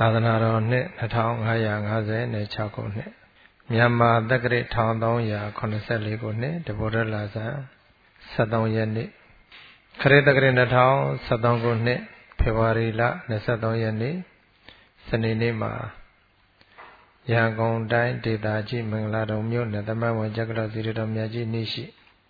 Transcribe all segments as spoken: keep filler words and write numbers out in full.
သာသနာတော်နှစ်နှစ်ထောင်ငါးရာငါးဆယ်နဲ့ခြောက်ခုနှစ်မြန်မာတက္ကရာတစ်ထောင်သုံးရာခုနှစ်ဆယ်လေးခုနှစ်တဘောရလာဇန်ဆယ်သုံးရက်နေ့ခရစ်တက္ကရာနှစ်ထောင်ဆယ်သုံးခုနှစ်ဖေဖော်ဝါရီလနှစ်ဆယ်သုံးရက်နေ့စနေနေ့မှာရန်ကုန်တိုင်းဒေသကြီးမင်္ဂလာတုံမြို့နယ်သမန်ဝင်ကျက္ကရာစီရတော်မြတ်ကြီးနေ့ရှိ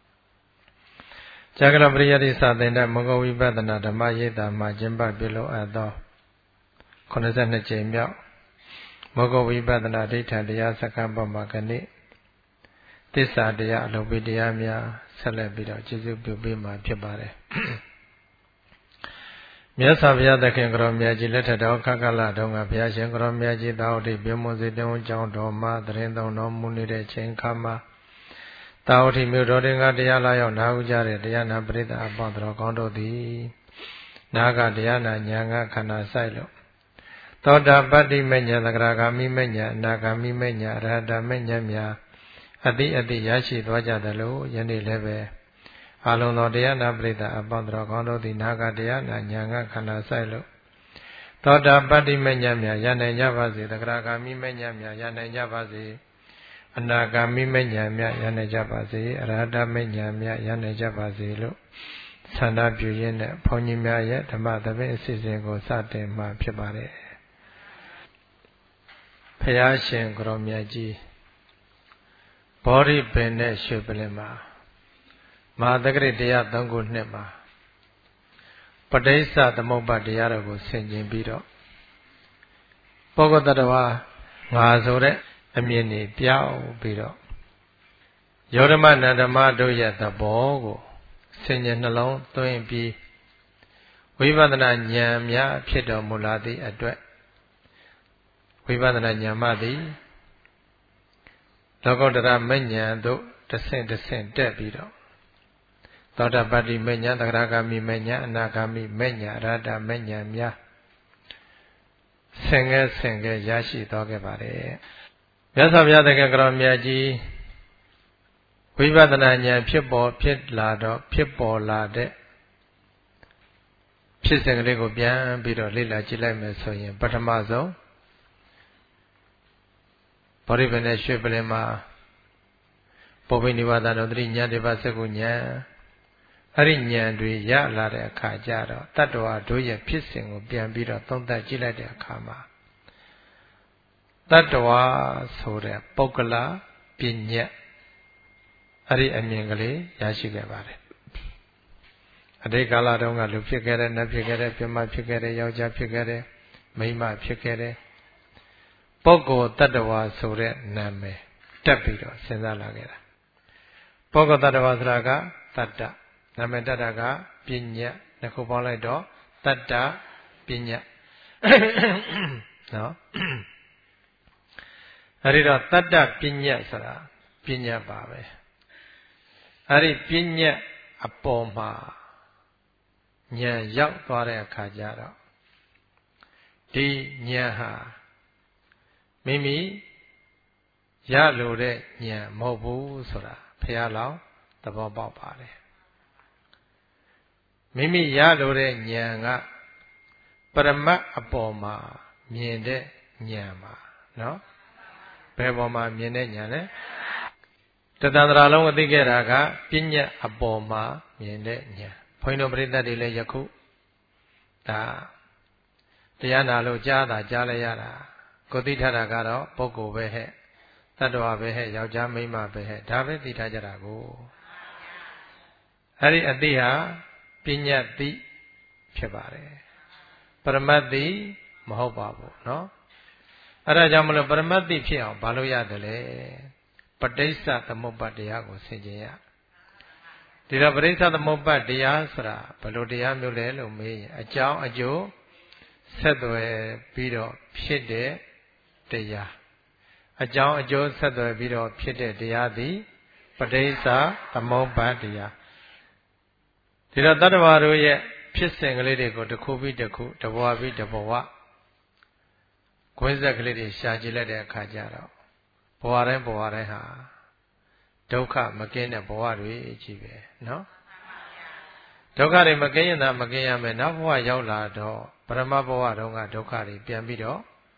ကျက္ကရာပရိယတိစာသင်တဲ့မဂ္ဂဝိပဿနာဓမ္မရိပ်သာမှာကျင်းပပြုလုပ်အပ်သောခုနှစ်ဆယ်နှစ်ကြိမ်မြောက်မဂ္ဂဝိပဿနာဒိဋ္ဌံတရားစခန်းပေါ်မှာကနေ့သစ္စာတရားအလုပ်ပိတရားများဆက်လက်ပြီးတော့ကျေးဇူးပြုပေးမှာဖြစ်ပါတယ်မြတ်စွာဘုရားသခင်ကတော်မြတ်ကြီးလက်ထက်တော်ခက္ကလတုန်းကဘုရားရှင်ကတော်မြတ်ကြီးသာဝတိပြမွန်စေတုံးကျောင်းတော်မှာတရင်သုံးတော်မူနေတဲ့ချိန်ခါမှာသာဝတိမြို့တော်တွင်ကတရားလာရောက်နာဟုကြတဲ့တရားနာပရိသတ်အပေါင်းတော်ကောင်းတို့သည်နာကတရားနာဉာဏ်ကခန္ဓာဆိုင်လို့သောတာပတ္တိမဉ္ဇသဂရဂာမိမဉ္ဇအနာဂာမိမဉ္ဇအရဟတမဉ္ဇများအတိအတိရရှိသွားကြသလိုယနေ့လည်းပဲအလုံးသောတရားနာပရိသတ်အပေါင်းတော်ကောင်းတို့သည်နာကတရားနာဉာဏ်ကခန္ဓာဆိုင်လို့သောတာပတ္တိမဉ္ဇများရနိုင်ကြပါစေသဂရဂာမိမဉ္ဇများရနိုင်ကြပါစေအနာဂါမိမဉ္ဇများရနိုင်ကြပါစေအရဟတမဉ္ဇများရနိုင်ကြပါစေလို့ဆန္ဒပြုရင်းနဲ့ဘုန်းကြီးများရဲ့ဓမ္မသဘင်အစီအစဉ်ကိုစတင်မှာဖြစ်ပါတယ်ဘုရားရှင်ကိုရောမြတ်ကြီးဘောဓိပင်နဲ့ရွှေပလင်မှာမဟာတက္ကရာတရားသုံးခုနှစ်မှာပဋိစ္စသမုပ္ပါတရားတော်ကိုဆင်ခြင်ပြီးတော့ပုဂ္ဂတတဝါငါဆိုတဲ့အမြင်တွေပြောင်းပြီးတော့ယောဓမနန္ဓမတို့ရဲ့သဘောကိုဆင်ခြင်နှလုံးသွင်းပြီးဝိပဿနာဉာဏ်များဖြစ်တော်မူလာသည့်အတွက်ဝိပဿနာဉာဏ်မှသည်လောကုတ္တရမဉ္ဇဉ်တို့တဆင့်တဆင့်တက်ပြီးတော့သောတာပတ္တိမဉ္ဇဉ်သဂရဂာမိမဉ္ဇဉ်အနာဂာမိမဉ္ဇဉ်အရဟတမဉ္ဇဉ်များဆင်ငယ်ဆင်ငယ်ရရှိသွားခဲ့ပါတယ်မြတ်စွာဘုရားသခင်ကတော်မြတ်ကြီးဝိပဿနာဉာဏ်ဖြစ်ပေါ်ဖြစ်လာတော့ဖြစ်ပေါ်လာတဲ့ဖြစ်စဉ်ကလေးကိုပြန်ပြီးတော့လေ့လာကြည့်လိုက်မယ်ဆိုရင်ပထမဆုံးဘောဓိပင်နဲ့ရွှေပလင်မှာပုပ္ပိနိဗ္ဗာန်တော်တတိဉာဏ်တစ်ပါးစကုဉာဏ်အဲ့ဒီဉာဏ်တွေရလာတဲ့အခါကျတော့တတ္တဝါတို့ရဲ့ဖြစ်စဉ်ကိုပြန်ပြီးတော့သုံးသပ်ကြည့်လိုက်တဲ့အခါမှာတတ္တဝါဆိုတဲ့ပုဂ္ဂလပညာအဲ့ဒီအမြင်ကလေးရရှိခဲ့ပါတယ်အတိတ်ကာလတုန်းကလူဖြစ်ခဲ့တဲ့နတ်ဖြစ်ခဲ့တဲ့ပြမဖြစ်ခဲ့တဲ့ယောက်ျားဖြစ်ခဲ့တဲ့မိန်းမဖြစ်ခဲ့တဲ့ပုဂ္ဂိုလ်တ attva ဆိုတဲ့နာမည်တက်ပြီးတော့စဉ်းစားလာခဲ့တာပုဂ္ဂိုလ်တ attva ဆိုတာကတတ္တနာမည်တတ္တကပညာနှစ်ခုပေါင်းလိုက်တော့တတ္တပညာနော်အဲဒီတော့တတ္တပညာဆိုတာပညာပါပဲအဲဒီပညာအပေါ်မှာဉာဏ်ရောက်သွားတဲ့အခါကျတော့ဒီဉာဏ်ဟာမိမိရလိုတဲ့ဉာဏ်မဟုတ်ဘူးဆိုတာဘုရားလောင်းသဘောပေါက်ပါတယ်မိမိရလိုတဲ့ဉာဏ်ကပရမတ်အပေါ်မှာမြင်တဲ့ဉာဏ်ပါနော်ဘယ်ပေါ်မှာမြင်တဲ့ဉာဏ်လဲတသန္တရာလုံးအသိခဲ့တာကပညာအပေါ်မှာမြင်တဲ့ဉာဏ်ဘုန်းကြီးတို့ပရိသတ်တွေလည်းယခုဒါတရားနာလို့ကြားတာကြားလိုက်ရတာကိုသိထားတာကတော့ပုဂ္ဂိုလ်ပဲဟဲ့တတ္တဝါပဲဟဲ့ယောက်ျားမိန်းမပဲဟဲ့ဒါပဲသိထားကြတာကိုအဲ့ဒီအသိဟာပညာသိဖြစ်ပါတယ်ပရမတ်သိမဟုတ်ပါဘူးเนาะအဲ့ဒါကြောင့်မလို့ပရမတ်သိဖြစ်အောင်ဘာလို့ရတယ်လဲပဋိစ္စသမုပ္ပါဒတရားကိုဆင်ခြင်ရဒီတော့ပဋိစ္စသမုပ္ပါဒတရားဆိုတာဘယ်လိုတရားမျိုးလဲလို့မေးရင်အကြောင်းအကျိုးဆက်သွယ်ပြီးတော့ဖြစ်တဲ့တရားအကြောင်းအကျိုးဆက်သွယ်ပြီးတော့ဖြစ်တဲ့တရားသည်ပဋိစ္စသမုပ္ပါဒတရားဒီတော့တတ္တဝါတို့ရဲ့ဖြစ်စဉ်ကလေးတွေကိုတစ်ခုပြီးတစ်ခုတဘဝပြီးတဘဝခွင်းဆက်ကလေးတွေရှာကြည့်လိုက်တဲ့အခါကျတော့ဘဝတိုင်းဘဝတိုင်းဟာဒုက္ခမကင်းတဲ့ဘဝတွေကြီးပဲနော်ဒုက္ခတွေမကင်းရင်သာမကင်းရမယ်နောက်ဘဝရောက်လာတော့ပရမဘဝတုန်းကဒုက္ခတွေပြန်ပြီးတော့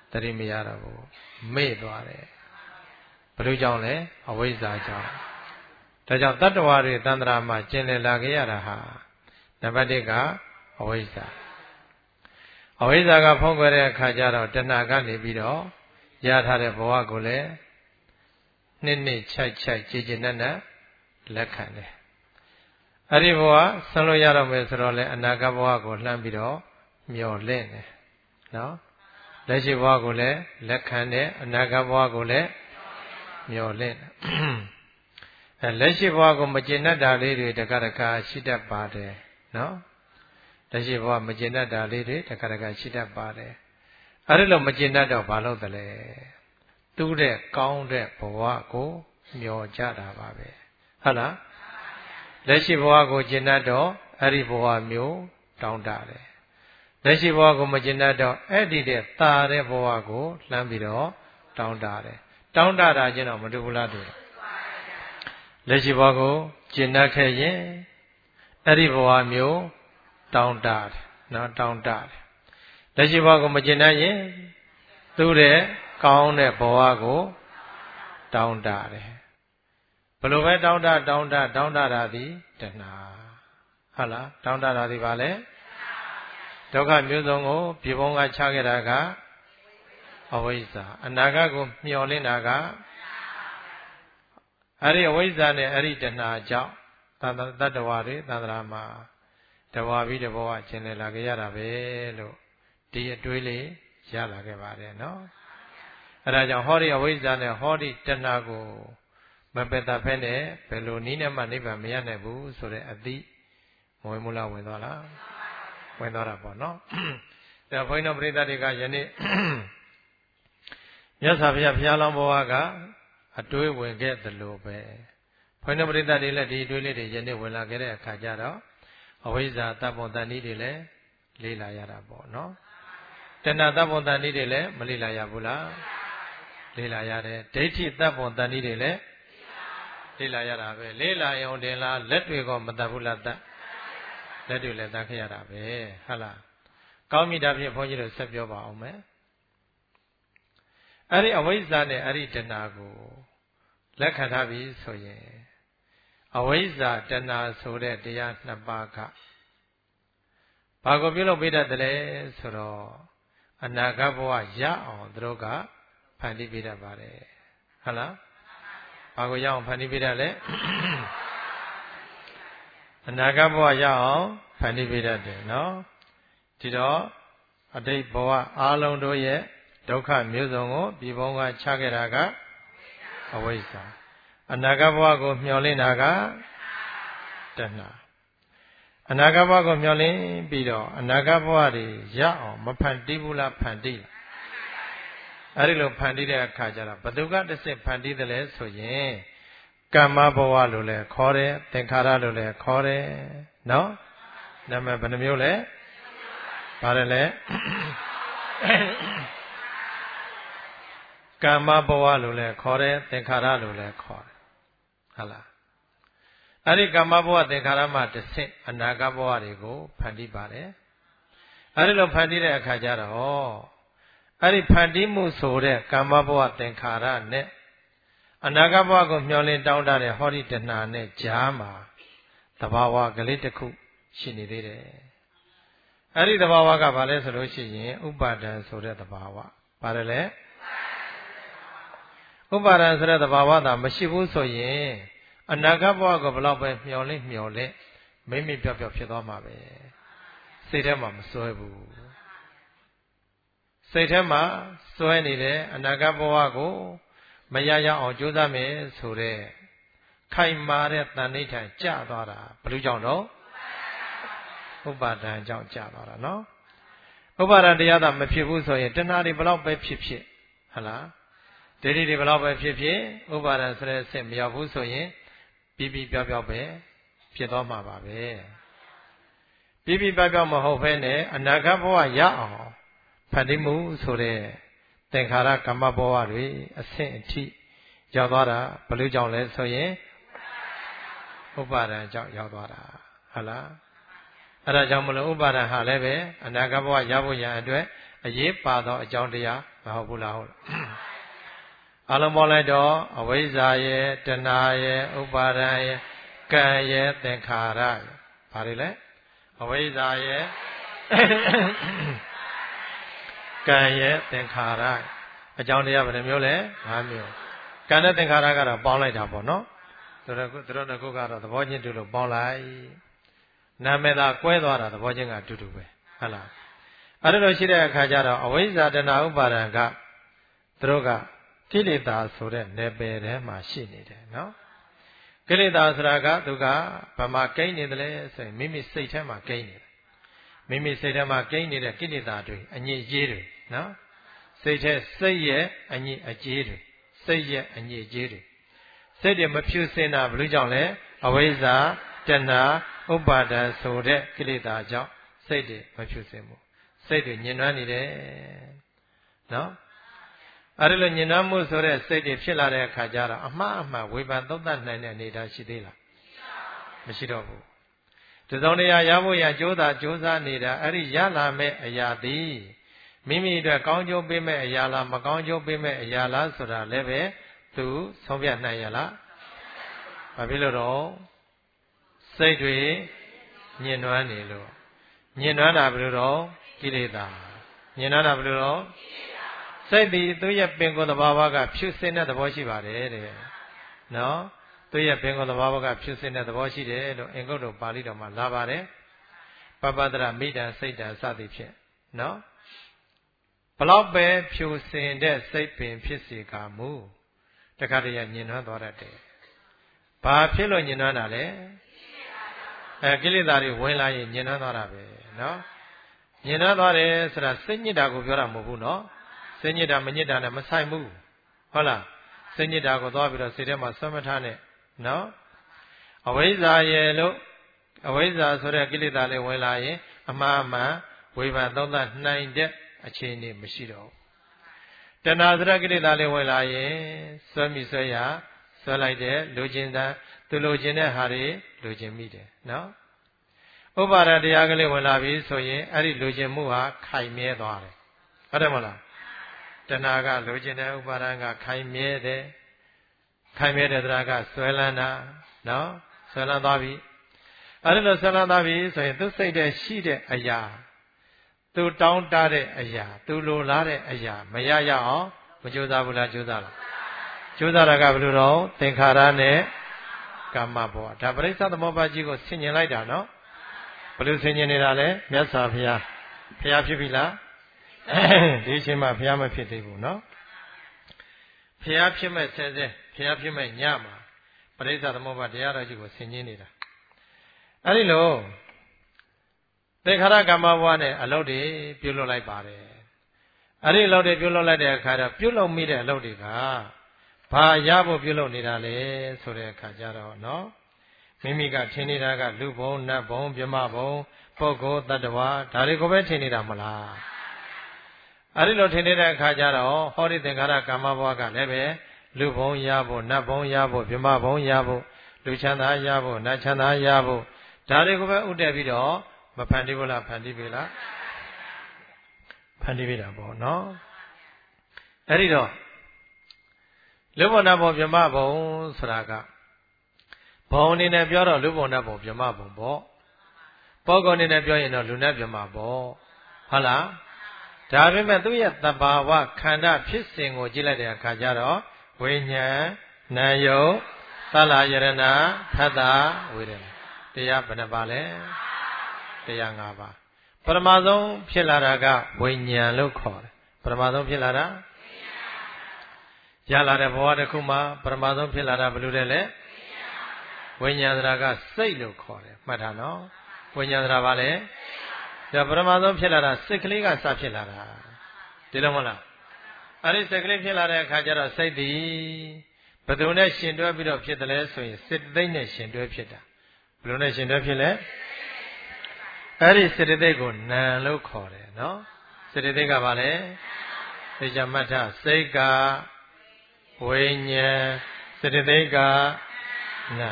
တတိမရတော့ဘူးမေ့သွားတယ်ဘယ်လိုကြောင့်လဲအဝိဇ္ဇာကြောင့်ဒါကြောင့်တတ္တဝါတွေတန္တရာမှာကျင်လည်လာခဲ့ရတာဟာနံပါတ်တစ်ကအဝိဇ္ဇာအဝိဇ္ဇာကဖုံးကွယ်တဲ့အခါကျတော့တဏှာကနေပြီးတော့ရထားတဲ့ဘဝကိုလည်းနှစ်နှစ်ခြိုက်ခြိုက်ကြည်ကြည်နက်နက်လက်ခံတယ်အဲ့ဒီဘဝဆံလို့ရတော့မယ်ဆိုတော့လေအနာဂတ်ဘဝကိုလှမ်းပြီးတော့မျော်လင့်တယ်နော်လက်ရှိဘဝကိုလည်းလက်ခံတယ်အနာဂတ်ဘဝကိုလည်းမျော်လင့်အဲလက်ရှိဘဝကိုမကျေနပ်တာလေးတွေတခါတခါရှိတတ်ပါတယ်နော်လက်ရှိဘဝမကျေနပ်တာလေးတွေတခါတခါရှိတတ်ပါတယ်အဲ့ဒီလိုမကျေနပ်တော့ဘာလို့တလဲသူ့တဲ့ကောင်းတဲ့ဘဝကိုမျောကြတာပါပဲဟုတ်လားလက်ရှိဘဝကိုကျေနပ်တော့အဲ့ဒီဘဝမျိုးတောင်းတတယ်လက်ရှိဘဝကိုမကျေနပ်တော့အဲ့ဒီတဲ့တာတဲ့ဘဝကိုလှမ်းပြီးတော့တောင်းတတယ်တောင်းတတာချင်းတော့မတူဘူးလားတူတယ်လက်ရှိဘဝကိုကျေနပ်ခဲ့ရင်အဲ့ဒီဘဝမျိုးတောင်းတတယ်နော်တောင်းတတယ်လက်ရှိဘဝကိုမကျေနပ်ရင်သူ့တဲ့ကောင်းတဲ့ဘဝကိုတောင်းတတယ်ဘယ်လိုပဲတောင်းတတောင်းတတောင်းတတာသည်တဏှာဟုတ်လားတောင်းတတာသည်ဘာလဲဒုက္ခမျိုးစုံကိုပြေပုံးကချခဲ့တာကအဝိဇ္ဇာအနာဂတ်ကိုမျှော်လင့်တာကအဲ့ဒီအဝိဇ္ဇာနဲ့အဲ့ဒီတဏှာကြောင့်တတ္တဝါတွေသန္တရာမှာတဘဝပြီးတဘဝကျင်လည်လာကြရတာပဲလို့ဒီအတွေးလေးရလာခဲ့ပါတယ်နော်အဲ့ဒါကြောင့်ဟောဒီအဝိဇ္ဇာနဲ့ဟောဒီတဏှာကိုမပယ်တတ်ဖဲနဲ့ဘယ်လိုနည်းနဲ့မှနိဗ္ဗာန်မရနိုင်ဘူးဆိုတဲ့အသိမဝင်မလားဝင်သွားလားဝင်သွားတာပေါ့နော်ဒါဘုန်းကြီးတို့ပရိသတ်တွေကယနေ့မြတ်စွာဘုရားဘုရားလောင်းဘဝကအတွေးဝင်ခဲ့သလိုပဲဘုန်းကြီးတို့ပရိသတ်တွေလည်းဒီအတွေးလေးတွေယနေ့ဝင်လာခဲ့တဲ့အခါကျတော့အဝိဇ္ဇာတပ္ပံတဏှိတွေလည်းလေးလာရတာပေါ့နော်တဏှာတပ္ပံတဏှိတွေလည်းမလေးလာရဘူးလားလေးလာရတယ်ဒိဋ္ဌိတပ္ပံတဏှိတွေလည်းလေးလာရတာပဲလေးလာရုံတင်လားလက်တွေကမတတ်ဘူးလားတတ်လက်တွေလည်းတတ်ခဲ့ရတာပဲဟုတ်လားကောင်းပြီဒါဖြင့်ဘုန်းကြီးတို့ဆက်ပြောပါအောင်မယ်အဲ့ဒီအဝိဇ္ဇာနဲ့အဲ့ဒီတဏှာကိုလက်ခံထားပြီဆိုရင်အဝိဇ္ဇာတဏှာဆိုတဲ့တရားနှစ်ပါးကဘာကိုပြုလုပ်ပေးတတ်တယ်လဲဆိုတော့အနာဂတ်ဘဝရအောင်သူတို့ကဖန်တီးပေးတတ်ပါတယ်ဟုတ်လားဘာကိုရအောင်ဖန်တီးပေးတတ်လဲအနာဂတ်ဘဝရအောင်ဖန်တီးပေးတတ်တယ်နော်ဒီတော့အတိတ်ဘဝအားလုံးတို့ရဲ့ဒုက္ခမျိုးစုံကိုပြည်ပေါင်းကချခဲ့တာကအဝိဇ္ဇာအနာဂတ်ဘဝကိုမျှော်လင့်တာကတဏှာအနာဂတ်ဘဝကိုမျှော်လင့်ပြီးတော့အနာဂတ်ဘဝတွေရအောင်မဖန်တီးဘူးလားဖန်တီးလားအဲ့ဒီလိုဖန်တီးတဲ့အခါကျတော့ဘသူကတစ်စစ်ဖန်တီးတယ်လဲဆိုရင်ကမ္မဘဝလို့လည်းခေါ်တယ်သင်္ခါရလို့လည်းခေါ်တယ်နော်နာမည်ဘယ်နှမျိုးလဲပါတယ်လဲကမ္မဘဝလို့လည်းခေါ်တယ်သင်္ခါရလို့လည်းခေါ်တယ်ဟုတ်လားအဲ့ဒီကမ္မဘဝသင်္ခါရမှာတစ်ဆင့်အနာဂတ်ဘဝတွေကိုဖန်တီးပါတယ်အဲ့ဒီလိုဖန်တီးတဲ့အခါကျတော့အဲ့ဒီဖန်တီးမှုဆိုတဲ့ကမ္မဘဝသင်္ခါရနဲ့အနာဂတ်ဘဝကိုမျှော်လင့်တောင်းတတဲ့ဟောဒီတဏှာနဲ့ကြားမှာသဘာဝကလေးတစ်ခုရှိနေသေးတယ်အဲ့ဒီသဘာဝကဘာလဲဆိုလို့ရှိရင်ဥပါဒံဆိုတဲ့သဘာဝပါတယ်လေဥပါဒံဆိုတဲ့သဘာဝသာမရှိဘူးဆိုရင်အနာဂတ်ဘဝကိုဘယ်တော့ပဲမျှော်လင့်မျှော်လင့်မိမိပြော့ပြော့ဖြစ်သွားမှာပဲစိတ်ထဲမှာမစွဲဘူးစိတ်ထဲမှာစွဲနေတဲ့အနာဂတ်ဘဝကိုမရရအောင်ကြိုးစားမယ်ဆိုတဲ့ခိုင်မာတဲ့တဏှိထံကျသွားတာဘယ်လိုကြောင့်တော့ဥပါဒံကြောင့်ကျသွားတာနော်ဥပါဒံတရားသာမဖြစ်ဘူးဆိုရင်တဏှာတွေဘယ်တော့ပဲဖြစ်ဖြစ်ဟလားဒိဋ္ဌိတွေဘယ်တော့ပဲဖြစ်ဖြစ်ဥပါဒံဆိုတဲ့စစ်မရောက်ဘူးဆိုရင်ပြီးပြီးပြောက်ပြောက်ပဲဖြစ်သွားမှာပါပဲပြီးပြီးပြောက်ပြောက်မဟုတ်ဘဲနဲ့အနာဂတ်ဘဝရအောင်ဖန်တီးမှုဆိုတဲ့သင်္ခါရကမ္မဘဝတွေအဆင့်အထိရောက်သွားတာဘယ်လိုကြောင့်လဲဆိုရင်ဥပါဒံကြောင့်ရောက်သွားတာဟုတ်လားအဲ့ဒါကြောင့်မလို့ဥပါဒံဟာလည်းပဲအနာဂတ်ဘဝရဖို့ရန်အတွက်အရေးပါသောအကြောင်းတရားမဟုတ်ဘူးလားဟုတ်အလုံးပေါ်လိုက်တော့အဝိဇ္ဇာရဲ့တဏှာရဲ့ဥပါဒံရဲ့ကံရဲ့သင်္ခါရရဲ့ဘာတွေလဲအဝိဇ္ဇာရဲ့ကံရဲ့သင်္ခါရအကြောင်းတရားဘယ်နှမျိုးလဲ၅မျိုးကံနဲ့သင်္ခါရကတော့ပေါင်းလိုက်တာပေါ့နော်သူတို့သူတို့တစ်ခုကတော့သဘောချင်းတူလို့ပေါင်းလိုက်နာမည်သာကွဲသွားတာသဘောချင်းကအတူတူပဲဟုတ်လားအဲ့ဒါလိုရှိတဲ့အခါကျတော့အဝိဇ္ဇာတဏှာဥပါဒံကသူတို့ကကိလေသာဆိုတဲ့နယ်ပယ်ထဲမှာရှိနေတယ်နော်ကိလေသာဆိုတာကသူကဘာမှကိန်းနေတယ်လဲဆိုရင်မိမိစိတ်ထဲမှာကိန်းနေတယ်မိမိစိတ်ထဲမှာကိန်းနေတဲ့ကိလေသာတွေအညစ်အကြေးတွေနော်စိတ်ထဲစိတ်ရဲ့အညစ်အကြေးတွေစိတ်ရဲ့အညစ်အကြေးတွေစိတ်တွေမဖြူစင်တာဘယ်လိုကြောင့်လဲအဝိဇ္ဇာတဏှာဥပါဒံဆိုတဲ့ကိလေသာကြောင့်စိတ်တွေမဖြူစင်ဘူးစိတ်တွေညှဉ်းနှွမ်းနေတယ်နော်အဲ့ဒါလိုညှဉ်းနှွမ်းမှုဆိုတဲ့စိတ်တွေဖြစ်လာတဲ့အခါကျတော့အမှားအမှန်ဝေဖန်သုံးသပ်နိုင်တဲ့အနေအထားရှိသေးလားမရှိတော့ဘူးဒီစုံတရားရဖို့ရကြိုးစားကြိုးစားနေတာအဲ့ဒီရလာမဲ့အရာသည်မိမိအတွက်ကောင်းကျိုးပေးမဲ့အရာလားမကောင်းကျိုးပေးမဲ့အရာလားဆိုတာလည်းပဲသူဆုံးဖြတ်နိုင်ရလားဘာဖြစ်လို့တော့စိတ်တွေညှဉ်းနှွမ်းနေလို့ညှဉ်းနှွမ်းတာဘယ်လိုတော့ကိလေသာညှဉ်းနှွမ်းတာဘယ်လိုတော့စိတ်ဒီသူရဲ့ပင်ကိုယ်သဘာဝကဖြူစင်တဲ့သဘောရှိပါတယ်တဲ့နော်သူရဲ့ပင်ကိုယ်သဘာဝကဖြူစင်တဲ့သဘောရှိတယ်လို့အင်္ဂုတ္တပါဠိတော်မှာလာပါတယ်ပပတ္တရမိတံစိတ်တံစသည်ဖြင့်နော်ဘလောက်ပဲဖြူစင်တဲ့စိတ်ပင်ဖြစ်စေကမူတခါတည်းညှဉ်းနှွမ်းသွားတတ်တယ်ဘာဖြစ်လို့ညှဉ်းနှွမ်းတာလဲအဲကိလေသာတွေဝင်လာရင်ညှဉ်းနှွမ်းသွားတာပဲနော်ညှဉ်းနှွမ်းသွားတယ်ဆိုတာစိတ်ညစ်တာကိုပြောတာမဟုတ်ဘူးနော်စိတ်ညစ်တာမညစ်တာနဲ့မဆိုင်ဘူးဟုတ်လားစိတ်ညစ်တာကိုသွားပြီးတော့စိတ်ထဲမှာဆွဲမထားနဲ့နော်အဝိဇ္ဇာရဲ့လို့အဝိဇ္ဇာဆိုတဲ့ကိလေသာလေးဝင်လာရင်အမှားအမှန်ဝေဖန်သုံးသပ်နိုင်တဲ့အခြေအနေမရှိတော့ဘူးတဏှာဆိုတဲ့ကိလေသာလေးဝင်လာရင်ဆွဲမိဆွဲရဆွဲလိုက်တယ်လိုချင်တဲ့သူလိုချင်တဲ့ဟာတွေလိုချင်မိတယ်နော်ဥပါဒတရားကလေးဝင်လာပြီဆိုရင်အဲ့ဒီလိုချင်မှုဟာခိုင်မြဲသွားတယ်ဟုတ်တယ်မလားတဏှာကလိုချင်တဲ့ဥပါဒကခိုင်မြဲတယ်ခိုင်မြဲတဲ့တရားကဆွဲလန်းတာနော်ဆွဲလန်းသွားပြီအဲ့ဒီလိုဆွဲလန်းသွားပြီဆိုရင်သူစိတ်ထဲရှိတဲ့အရာသူတောင်းတတဲ့အရာသူလိုလားတဲ့အရာမရရအောင်မကြိုးစားဘူးလားကြိုးစားလားကြိုးစားတာကဘယ်လိုတော့သင်္ခါရနဲ့ကာမဘောဒါပရိစ္ဆသမုပ္ပါကြီးကိုဆင်ញင်လိုက်တာနော်ဘယ်လိုဆင်ញင်နေတာလဲမြတ်စွာဘုရားဘုရားဖြစ်ပြီလားဒီအချိန်မှာဘုရားမဖြစ်သေးဘူးနော်ဘုရားဖြစ်မဲ့ဆဲဆဲဘုရားဖြစ်မဲ့ညမှာပရိစ္ဆသမုပ္ပါတရားတော်ကြီးကိုဆင်ញင်နေတာအဲ့ဒီလိုသင်္ခါရကမ္မဘဝနဲ့အလုပ်တွေပြုလုပ်လိုက်ပါတယ်အဲ့ဒီအလုပ်တွေပြုလုပ်လိုက်တဲ့အခါတော့ပြုလုပ်မိတဲ့အလုပ်တွေကဘာရဖို့ပြုလုပ်နေတာလဲဆိုတဲ့အခါကျတော့နော်မိမိကထင်နေတာကလူဘုံနတ်ဘုံပြမဘုံပုဂ္ဂိုလ်တ attva ဒါတွေကိုပဲထင်နေတာမလားအဲ့ဒီလိုထင်နေတဲ့အခါကျတော့ဟောဒီသင်္ခါရကမ္မဘဝကလည်းပဲလူဘုံရဖို့နတ်ဘုံရဖို့ပြမဘုံရဖို့လူချမ်းသာရဖို့နတ်ချမ်းသာရဖို့ဒါတွေကိုပဲဥတည်ပြီးတော့မဖန်တီးဘူးလားဖန်တီးပြီလားဖန်တီးပြီတာပေါ့နော်အဲ့ဒီတော့လူဘုံနတ်ဘုံပြမဘုံဆိုတာကဘုံအနေနဲ့ပြောတော့လူဘုံနတ်ဘုံပြမဘုံပေါ့ပုဂ္ဂိုလ်အနေနဲ့ပြောရင်တော့လူနတ်ပြမပေါ့ဟုတ်လားဒါပေမဲ့သူ့ရဲ့သဘာဝခန္ဓာဖြစ်စဉ်ကိုကြည့်လိုက်တဲ့အခါကျတော့ဝိညာဉ်နာယုတ်သလယရဏဖတ်တာဝေဒနာတရားဘယ်နှပါလဲတရား၅ပါးပထမဆုံးဖြစ်လာတာကဝိညာဉ်လို့ခေါ်တယ်ပထမဆုံးဖြစ်လာတာရလာတဲ့ဘဝတစ်ခုမှာပထမဆုံးဖြစ်လာတာဘယ်လိုလဲလဲဝိညာဉ်ဆိုတာကစိတ်လို့ခေါ်တယ်မှတ်ထားနော်ဝိညာဉ်ဆိုတာဘာလဲဒါပထမဆုံးဖြစ်လာတာစိတ်ကလေးကစဖြစ်လာတာဒီလိုမဟုတ်လားအဲ့ဒီစိတ်ကလေးဖြစ်လာတဲ့အခါကျတော့စိတ်ဒီဘယ်သူနဲ့ရှင်တွဲပြီးတော့ဖြစ်တယ်လဲဆိုရင်စေတသိက်နဲ့ရှင်တွဲဖြစ်တာဘယ်လိုနဲ့ရှင်တွဲဖြစ်လဲအဲ့ဒီစေတသိက်ကိုနာမ်လို့ခေါ်တယ်နော်စေတသိက်ကဘာလဲသိကြမှတ်ထားစိတ်ကဝိညာဉ်စေတသိက်ကနာမ်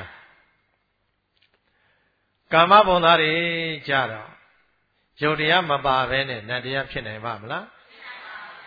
ကာမဘုံသားတွေကြတော့ယုတ်တရားမပါဘဲနဲ့နတ်တရားဖြစ်နိုင်ပါမလား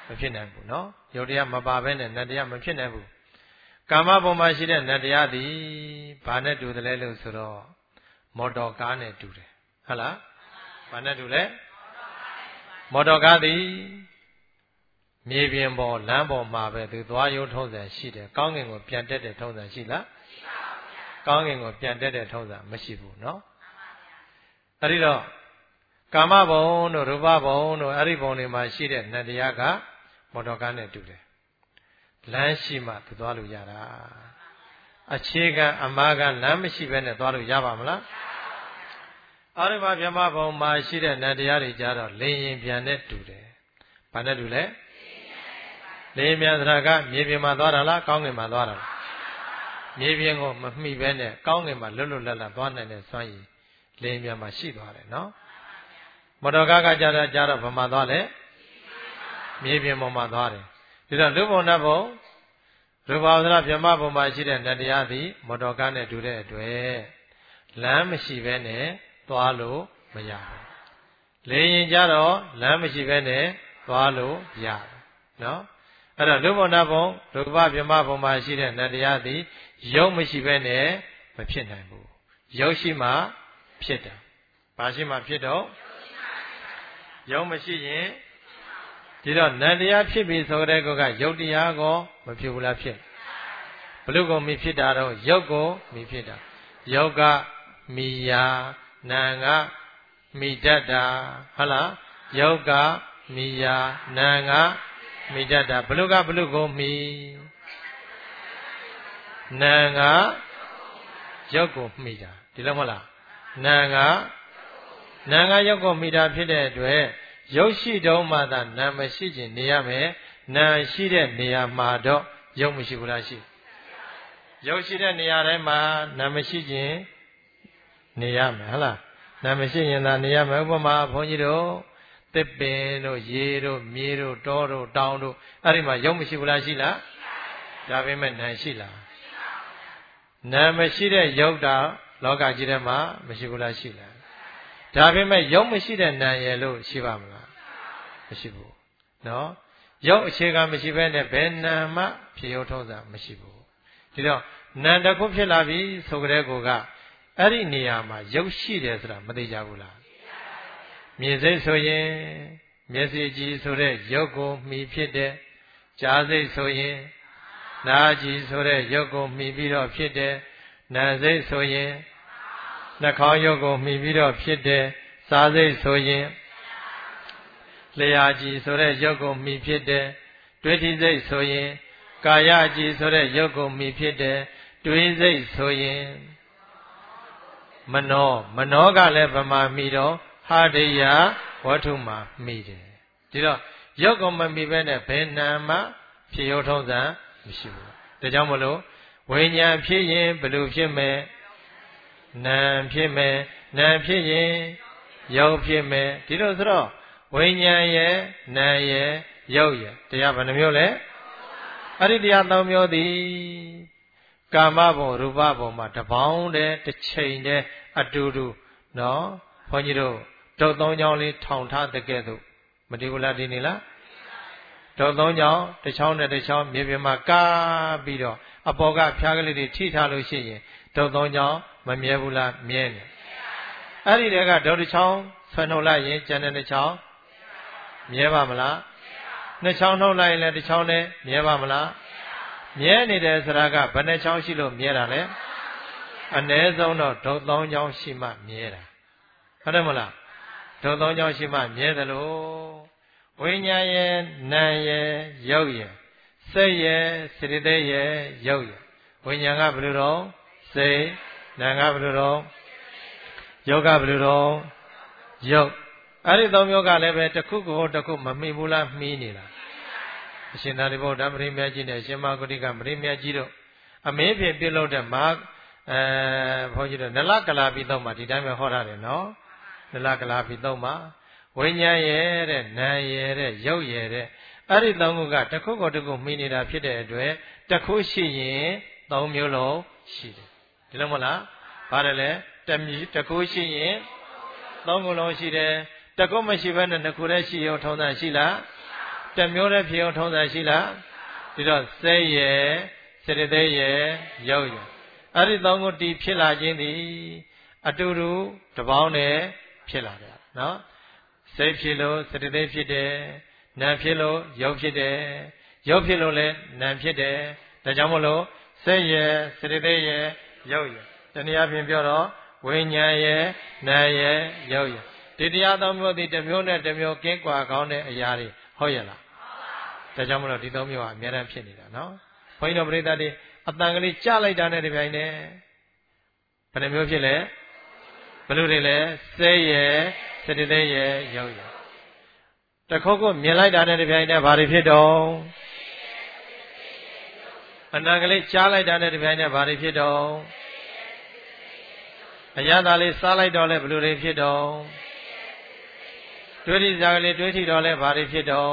ဖြစ်နိုင်ဘူးနော်ယုတ်တရားမပါဘဲနဲ့နတ်တရားမဖြစ်နိုင်ဘူးကာမဘုံမှာရှိတဲ့နတ်တရားသည်ဘာနဲ့တူတယ်လဲလို့ဆိုတော့မော်တော်ကားနဲ့တူတယ်ဟုတ်လားဘာနဲ့တူလဲမော်တော်ကားသည်မြေပြင်ပေါ်လမ်းပေါ်မှာပဲသူသွားရုံထုံးစံရှိတယ်ကောင်းကင်ကိုပြန်တက်တဲ့ထုံးစံရှိလားမရှိပါဘူးဗျာကောင်းကင်ကိုပြန်တက်တဲ့ထုံးစံမရှိဘူးเนาะအဲ့ဒီတော့ကာမဘုံတို့ရူပဘုံတို့အဲ့ဒီဘုံတွေမှာရှိတဲ့နတ်တရားကမော်တော်ကားနဲ့တူတယ်လမ်းရှိမှသူသွားလို့ရတာအခြေခံအမားကလမ်းမရှိဘဲနဲ့သွားလို့ရပါမလားအာရိမဗြဟ္မဘုံမှာရှိတဲ့နတ်တရားတွေကြတော့လင်းရင်ပြန်နဲ့တူတယ်ဘာနဲ့တူလဲလင်းပြန်သရကမြေပြင်မှာသွားတာလားကောင်းကင်မှာသွားတာလားမြေပြင်ကိုမမှီဘဲနဲ့ကောင်းကင်မှာလွတ်လွတ်လပ်လပ်သွားနိုင်တဲ့စွမ်းရည်လင်းပြန်မှာရှိသွားတယ်နော်မော်တော်ကားကကြတော့ကြတော့ဘာမှသွားလဲမြေပြင်ပေါ်မှာသွားတယ်ဒီတော့လူဘုံနတ်ဘုံရူပဝသရဗြဟ္မဘုံမှာရှိတဲ့နတ်တရားသည်မော်တော်ကားနဲ့တူတဲ့အတွက်လမ်းမရှိဘဲနဲ့သွားလို့မရဘူးလေရင်ကြတော့လမ်းမရှိဘဲနဲ့သွားလို့ရတယ်နော်အဲ့တော့လူဘုံနတ်ဘုံရူပဗြဟ္မဘုံမှာရှိတဲ့နတ်တရားသည်ရုပ်မရှိဘဲနဲ့မဖြစ်နိုင်ဘူးရုပ်ရှိမှဖြစ်တယ်ဘာရှိမှဖြစ်တော့ရုပ်မရှိရင်ဒီတော့နတ်တရားဖြစ်ပြီဆိုတဲ့ကောကရုပ်တရားကိုမဖြစ်ဘူးလားဖြစ်ဘလို့ကိုမိဖြစ်တာတော့ရုပ်ကိုမိဖြစ်တာရုပ်ကမိယာနာကမိတတ်တာဟုတ်လားရုပ်ကမိယာနာကမိတတ်တာဘလို့ကဘလို့ကိုမိနာကရုပ်ကိုမိတာဒီလိုမဟုတ်လားနာကနာကရုပ်ကိုမိတာဖြစ်တဲ့အတွက်ရုပ်ရှိတော့မှသာနာမရှိခြင်းနေရမယ်နာရှိတဲ့နေရာမှာတော့ရုပ်မရှိဘူးလားရှိရုပ်ရှိတဲ့နေရာတိုင်းမှာနာမရှိခြင်းနေရမယ်ဟုတ်လားနာမရှိရင်သာနေရမယ်ဥပမာဘုန်းကြီးတို့သစ်ပင်တို့ရေတို့မြေတို့တောတို့တောင်တို့အဲ့ဒီမှာရုပ်မရှိဘူးလားရှိလားဒါပေမဲ့နာရှိလားနာမရှိတဲ့ရုပ်တာလောကကြီးထဲမှာမရှိဘူးလားရှိလားဒါပေမဲ့ရုပ်မရှိတဲ့နာရယ်လို့ရှိပါမလားမရှိဘူးနော်ရုပ်အခြေခံမရှိဘဲနဲ့ဘယ်နာမှဖြစ်ရုံထုံးစံမရှိဘူးဒီတော့နာတစ်ခုဖြစ်လာပြီဆိုကြတဲ့ကိုကအဲ့ဒီနေရာမှာရုပ်ရှိတယ်ဆိုတာမသိကြဘူးလားမြင်စိတ်ဆိုရင်မျက်စိကြည့်ဆိုတဲ့ရုပ်ကိုမှီဖြစ်တယ်ကြားစိတ်ဆိုရင်နားကြည့်ဆိုတဲ့ရုပ်ကိုမှီပြီးတော့ဖြစ်တယ်နားစိတ်ဆိုရင်နှာခေါင်းရုပ်ကိုမှီပြီးတော့ဖြစ်တယ်စားစိတ်ဆိုရင်လျှာကြည်ဆိုတဲ့ရုပ်ကိုမှီဖြစ်တယ်တွေးထိစိတ်ဆိုရင်ကာယကြည်ဆိုတဲ့ရုပ်ကိုမှီဖြစ်တယ်တွေးစိတ်ဆိုရင်မနောမနောကလည်းဗမာမှီတော့ဟာဒိယဝတ္ထုမှာမှီတယ်ဒီတော့ရုပ်ကိုမမှီဘဲနဲ့ဘယ်နာမှဖြစ်ရုံထုံးစံမရှိဘူးဒါကြောင့်မလို့ဝိညာဉ်ဖြစ်ရင်ဘယ်လိုဖြစ်မယ်နာဖြစ်မယ်နာဖြစ်ရင်ရုပ်ဖြစ်မယ်ဒီလိုဆိုတော့ဝိညာဉ်ရဲ့နာရဲ့ရုပ်ရဲ့တရားဘယ်နှမျိုးလဲအဲ့ဒီတရားသုံးမျိုးသည်ကာမဘုံရူပဘုံမှာတပေါင်းတည်းတစ်ချိန်တည်းအတူတူနော်ဘုန်းကြီးတို့ဒုတ်သုံးချောင်းလေးထောင်ထားတဲ့ကဲ့သို့မတည်ဘူးလားဒီနေလားဒုတ်သုံးချောင်းတစ်ချောင်းနဲ့တစ်ချောင်းမြေပြင်မှာကားပြီးတော့အပေါ်ကဖျားကလေးတွေထိထားလို့ရှိရင်ဒုတ်သုံးချောင်းမမြဲဘူးလားမြဲတယ်အဲ့ဒီတည်းကဒုတ်တစ်ချောင်းဆွဲနှုတ်လိုက်ရင်ကျန်တဲ့တစ်ချောင်းမြဲပါမလားနှစ်ချောင်းနှုတ်လိုက်ရင်လည်းတစ်ချောင်းနဲ့မြဲပါမလားမြဲနေတယ်ဆိုတာကဘယ်နှချောင်းရှိလို့မြဲတာလဲအ ਨੇ ဆုံးတော့ဒုတ်သုံးချောင်းရှိမှမြဲတာဟုတ်တယ်မလားဒုတ်သုံးချောင်းရှိမှမြဲတယ်လို့ဝိညာဉ်ရဲ့နာမ်ရဲ့ရုပ်ရဲ့စိတ်ရဲ့စေတသိက်ရဲ့ရုပ်ရဲ့ဝိညာဉ်ကဘယ်လိုတော့စိတ်နာမ်ကဘယ်လိုတော့ရုပ်ကဘယ်လိုတော့ရုပ်အဲ့ဒီသုံးမျိုးကလည်းပဲတစ်ခုကိုတစ်ခုမမှီဘူးလားမှီနေလားအရှင်သာရိပုတ္တပရိမြတ်ကြီးနဲ့အရှင်မဂုတိကပရိမြတ်ကြီးတို့အမေးဖြင့်ပြုလုပ်တဲ့မာအဲဘုန်းကြီးတို့နလကလာပိသုံးမှာဒီတိုင်းပဲဟောထားတယ်နော်နလကလာပိသုံးမှာဝိညာဉ်ရဲ့တဲ့နာမ်ရဲ့တဲ့ရုပ်ရဲ့တဲ့အဲ့ဒီသုံးခုကတစ်ခုကိုတစ်ခုမှီနေတာဖြစ်တဲ့အတွက်တစ်ခုရှိရင်သုံးမျိုးလုံးရှိတယ်ဒီလိုမဟုတ်လားပါတယ်လေတစ်မျိုးတစ်ခုရှိရင်သုံးခုလုံးရှိတယ်တစ်ခုမရှိဘဲနဲ့နှစ်ခုတည်းရှိရောထုံးတာရှိလားတမျိုးတဲ့ဖြစ်အောင်ထုံးစံရှိလားဒီတော့စိတ်ရဲ့စေတသိက်ရဲ့ရုပ်ရဲ့အဲ့ဒီသုံးခုတည်ဖြစ်လာခြင်းသည်အတူတူတပေါင်းနဲ့ဖြစ်လာတယ်နော်စိတ်ဖြစ်လို့စေတသိက်ဖြစ်တယ်နာမ်ဖြစ်လို့ရုပ်ဖြစ်တယ်ရုပ်ဖြစ်လို့လည်းနာမ်ဖြစ်တယ်ဒါကြောင့်မလို့စိတ်ရဲ့စေတသိက်ရဲ့ရုပ်ရဲ့တနည်းအားဖြင့်ပြောတော့ဝိညာဉ်ရဲ့နာမ်ရဲ့ရုပ်ရဲ့ဒီတရားသုံးမျိုးသည်တစ်မျိုးနဲ့တစ်မျိုးကင်းကွာကောင်းတဲ့အရာတွေဟုတ်ရဲ့လားဒါကြောင့်မလို့ဒီသုံးမျိုးကအများအားဖြစ်နေတာနော်ဘုန်းကြီးတို့ပရိသတ်တွေအတန်ကလေးကြားလိုက်တာနဲ့ဒီပိုင်းနဲ့ဘယ်နှမျိုးဖြစ်လဲဘယ်လိုတွေလဲစိတ်ရဲ့စေတသိက်ရဲ့ရုပ်ရဲ့တခုခုမြင်လိုက်တာနဲ့ဒီပိုင်းနဲ့ဘာတွေဖြစ်တော့အတန်ကလေးကြားလိုက်တာနဲ့ဒီပိုင်းနဲ့ဘာတွေဖြစ်တော့အရသာလေးစားလိုက်တော့လဲဘယ်လိုတွေဖြစ်တော့တွေးထိစားကလေးတွေးထိတော့လဲဘာတွေဖြစ်တော့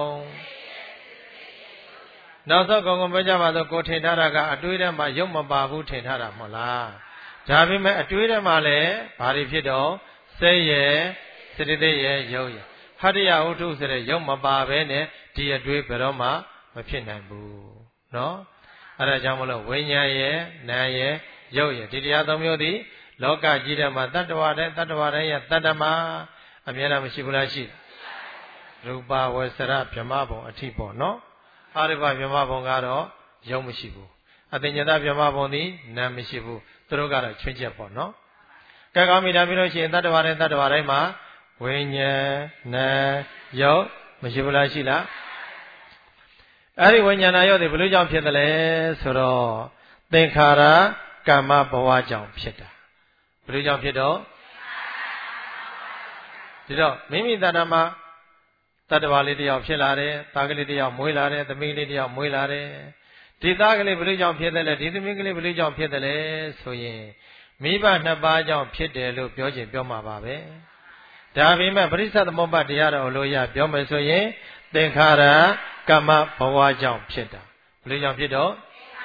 နောက်ဆုံးကောင်းကောင်းပြောကြပါတော့ကိုထင်ထားတာကအတွေးထဲမှာရုပ်မပါဘူးထင်ထားတာမဟုတ်လားဒါပေမဲ့အတွေးထဲမှာလည်းဘာတွေဖြစ်တော့စိတ်ရဲ့စေတသိက်ရဲ့ရုပ်ရဲ့ဟတ္တယဝတ္ထုဆိုတဲ့ရုပ်မပါဘဲနဲ့ဒီအတွေးဘယ်တော့မှမဖြစ်နိုင်ဘူးနော်အဲဒါကြောင့်မလို့ဝိညာဉ်ရဲ့နာမ်ရဲ့ရုပ်ရဲ့ဒီတရားသုံးမျိုးသည်လောကကြီးထဲမှာတတ္တဝါတဲ့တတ္တဝါတိုင်းရဲ့တတ္တမအများအားမရှိဘူးလားရှိရူပဝေစရဗြဟ္မဘုံအထိပေါ့နော်အာရိပဗြဟ္မဘုံကတော့ရုပ်မရှိဘူးအတင်ညတဗြဟ္မဘုံသည်နာမ်မရှိဘူးသူတို့ကတော့ချွင်းချက်ပေါ့နော်ကဲကောင်းပြီဒါပြီးလို့ရှိရင်တတ္တဝါတိုင်းတတ္တဝါတိုင်းမှာဝိညာဉ်နာမ်ရုပ်မရှိဘူးလားရှိလားအဲ့ဒီဝိညာဏရုပ်တွေဘယ်လိုကြောင့်ဖြစ်တယ်လဲဆိုတော့သင်္ခါရကမ္မဘဝကြောင့်ဖြစ်တာဘယ်လိုကြောင့်ဖြစ်တော့ဒီတော့မိမိတဏ္ဍာမှာတတ္တဝါလေးတယောက်ဖြစ်လာတယ်သားကလေးတယောက်မွေးလာတယ်သမီးလေးတယောက်မွေးလာတယ်ဒီသားကလေးဘယ်လိုကြောင့်ဖြစ်တယ်လဲဒီသမီးကလေးဘယ်လိုကြောင့်ဖြစ်တယ်လဲဆိုရင်မိဘနှစ်ပါးကြောင့်ဖြစ်တယ်လို့ပြောချင်ပြောမှာပါပဲဒါပေမဲ့ပရိစ္ဆေသမုပ္ပါတရားတော်လို့ရပြောမယ်ဆိုရင်သင်္ခါရကမ္မဘဝကြောင့်ဖြစ်တာဘယ်လိုကြောင့်ဖြစ်တော့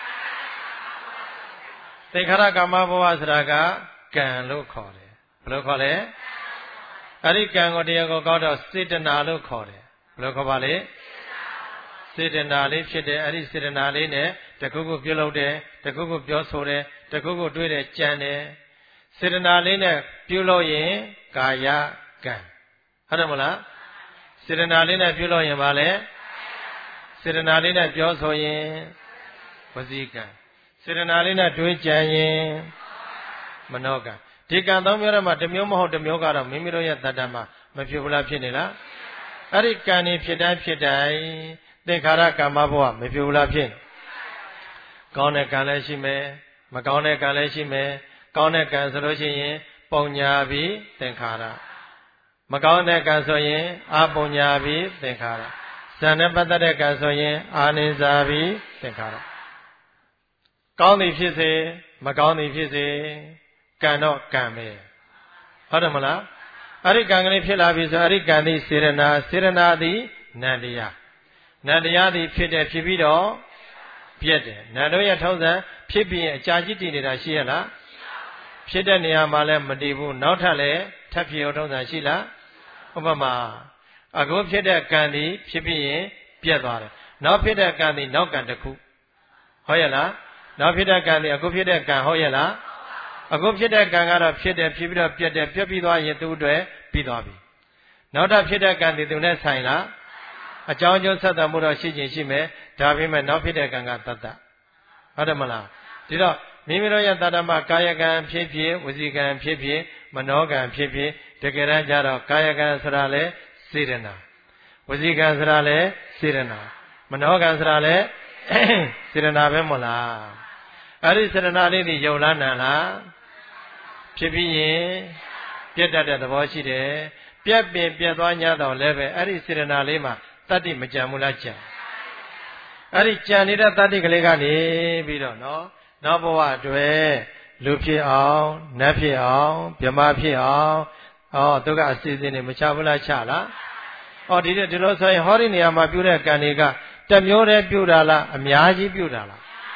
သင်္ခါရကမ္မဘဝဆိုတာကကံလို့ခေါ်တယ်ဘယ်လိုခေါ်လဲအဲ့ဒီကံကိုတရားကိုကောက်တော့စေတနာလို့ခေါ်တယ်ဘယ်လိုခေါ်ပါလဲစေတနာလေးဖြစ်တယ်အဲ့ဒီစေတနာလေးနဲ့တခုခုပြုလုပ်တယ်တခုခုပြောဆိုတယ်တခုခုတွေးတယ်ကြံတယ်စေတနာလေးနဲ့ပြုလုပ်ရင်ကာယကံဟုတ်တယ်မလားစေတနာလေးနဲ့ပြုလုပ်ရင်ဘာလဲစေတနာလေးနဲ့ပြောဆိုရင်ဝစီကံစေတနာလေးနဲ့တွေးကြံရင်မနောကံဒီကံသုံးမျိုးထဲမှာတစ်မျိုးမဟုတ်တစ်မျိုးကတော့မိမိတို့ရဲ့တတ္တမှာမဖြစ်ဘူးလားဖြစ်နေလားအဲ့ဒီကံนี่ဖြစ်တိုင်းဖြစ်တိုင်းသင်္ခါရကမ္မဘဝမဖြစ်ဘူးလားဖြစ်ကောင်းတဲ့ကံလည်းရှိမယ်မကောင်းတဲ့ကံလည်းရှိမယ်ကောင်းတဲ့ကံဆိုလို့ရှိရင်ပုံညာပြီးသင်္ခါရမကောင်းတဲ့ကံဆိုရင်အာပုံညာပြီးသင်္ခါရဇန်နဲ့ပတ်သက်တဲ့ကံဆိုရင်အာနိဇာပြီးသင်္ခါရကောင်းသည်ဖြစ်စေမကောင်းသည်ဖြစ်စေကံတော့ကံပဲဟုတ်တယ်မလားအဲ့ဒီကံကလေးဖြစ်လာပြီဆိုအဲ့ဒီကံသည်စေရနာစေရနာသည်နန္တရားနန္တရားသည်ဖြစ်တယ်ဖြစ်ပြီးတော့ပြည့်တယ်နန္တို့ရဲ့ထုံးစံဖြစ်ပြီးရင်အကြာကြီးတည်နေတာရှိရလားဖြစ်တဲ့နေရာမှာလည်းမတည်ဘူးနောက်ထပ်လည်းထပ်ဖြစ်အောင်ထုံးစံရှိလားဥပမာအခုဖြစ်တဲ့ကံသည်ဖြစ်ပြီးရင်ပြည့်သွားတယ်နောက်ဖြစ်တဲ့ကံသည်နောက်ကံတစ်ခုဟုတ်ရဲ့လားနောက်ဖြစ်တဲ့ကံသည်အခုဖြစ်တဲ့ကံဟုတ်ရဲ့လားအခုဖြစ်တဲ့ကံကတော့ဖြစ်တယ်ဖြစ်ပြီးတော့ပြတ်တယ်ပြတ်ပြီးသွားရင်သူ့အတွက်ပြီးသွားပြီနောက်ထပ်ဖြစ်တဲ့ကံဒီသူနဲ့ဆိုင်လားအကြောင်းကျိုးဆက်သွယ်မှုတော့ရှိခြင်းရှိမယ်ဒါပေမဲ့နောက်ဖြစ်တဲ့ကံကတတ္တဟုတ်တယ်မလားဒီတော့မိမိတို့ရဲ့တတ္တမှာကာယကံဖြစ်ဖြစ်ဝစီကံဖြစ်ဖြစ်မနောကံဖြစ်ဖြစ်တကယ်တမ်းကျတော့ကာယကံဆိုတာလေစေတနာဝစီကံဆိုတာလေစေတနာမနောကံဆိုတာလေစေတနာပဲမဟုတ်လားအဲ့ဒီစေတနာလေးဒီယုံလားနံလားဖြစ်ပြီးရင်ပြတ်တတ်တဲ့သဘောရှိတယ်ပြတ်ပင်ပြတ်သွား냐တော့လည်းပဲအဲ့ဒီစေတနာလေးမှာတတ္တိမကြံဘူးလားကြံအဲ့ဒီကြံနေတဲ့တတ္တိကလေးကနေပြီးတော့နော်နောက်ဘဝအတွက်လူဖြစ်အောင်နတ်ဖြစ်အောင်ဗြဟ္မာဖြစ်အောင်ဩသူကအစီအစဉ်တွေမချဘူးလားချလားဩဒီဒီလိုဆိုရင်ဟောဒီနေရာမှာပြုတဲ့ကံတွေကတစ်မျိုးတည်းပြုတာလားအများကြီးပြုတာလား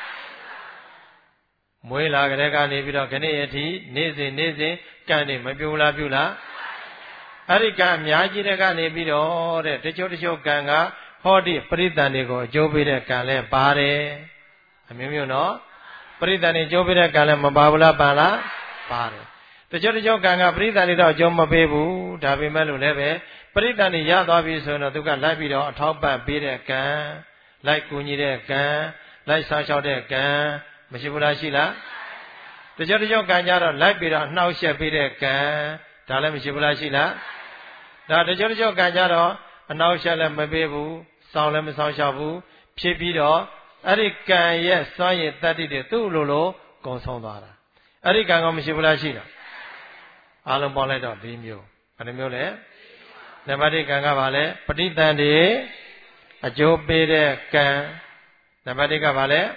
မွေးလာကြတဲ့ကနေပြီးတော့ခဏအထိနေ့စဉ်နေ့စဉ်ကံနေမပြုလားပြုလားအဲ့ဒီကံအများကြီးတဲ့ကနေပြီးတော့တဲ့တချို့တချို့ကံကဟဟောဒီပရိသတ်တွေကိုအကျိုးပေးတဲ့ကံလဲပါတယ်အမျိုးမျိုးနော်ပရိသတ်တွေအကျိုးပေးတဲ့ကံလဲမပါဘူးလားပါလားပါတယ်တချို့တချို့ကံကပရိသတ်တွေတော့အကျိုးမပေးဘူးဒါပေမဲ့လို့လည်းပဲပရိသတ်တွေရသွားပြီဆိုရင်တော့သူကလိုက်ပြီးတော့အထောက်ပံ့ပေးတဲ့ကံလိုက်ကူညီတဲ့ကံလိုက်ဆောက်ရှောက်တဲ့ကံမရှိဘူးလားရှိလားတချို့တချို့ကံကြတော့လိုက်ပြီးတော့နှောက်ယှက်ပေးတဲ့ကံဒါလည်းမရှိဘူးလားရှိလားဒါတချို့တချို့ကံကြတော့အနှောက်ယှက်လည်းမပေးဘူးစောင်းလည်းမဆောက်ရှောက်ဘူးဖြစ်ပြီးတော့အဲ့ဒီကံရဲ့စွမ်းရည်တတ္တိတွေသူ့လိုလိုကုံဆုံးသွားတာအဲ့ဒီကံကောမရှိဘူးလားရှိလားအားလုံးပေါင်းလိုက်တော့၄မျိုးဘယ်နှမျိုးလဲနံပါတ်၁ကံကပါလဲပဋိသန္ဓေအကျိုးပေးတဲ့ကံနံပါတ်၁ကပါလဲ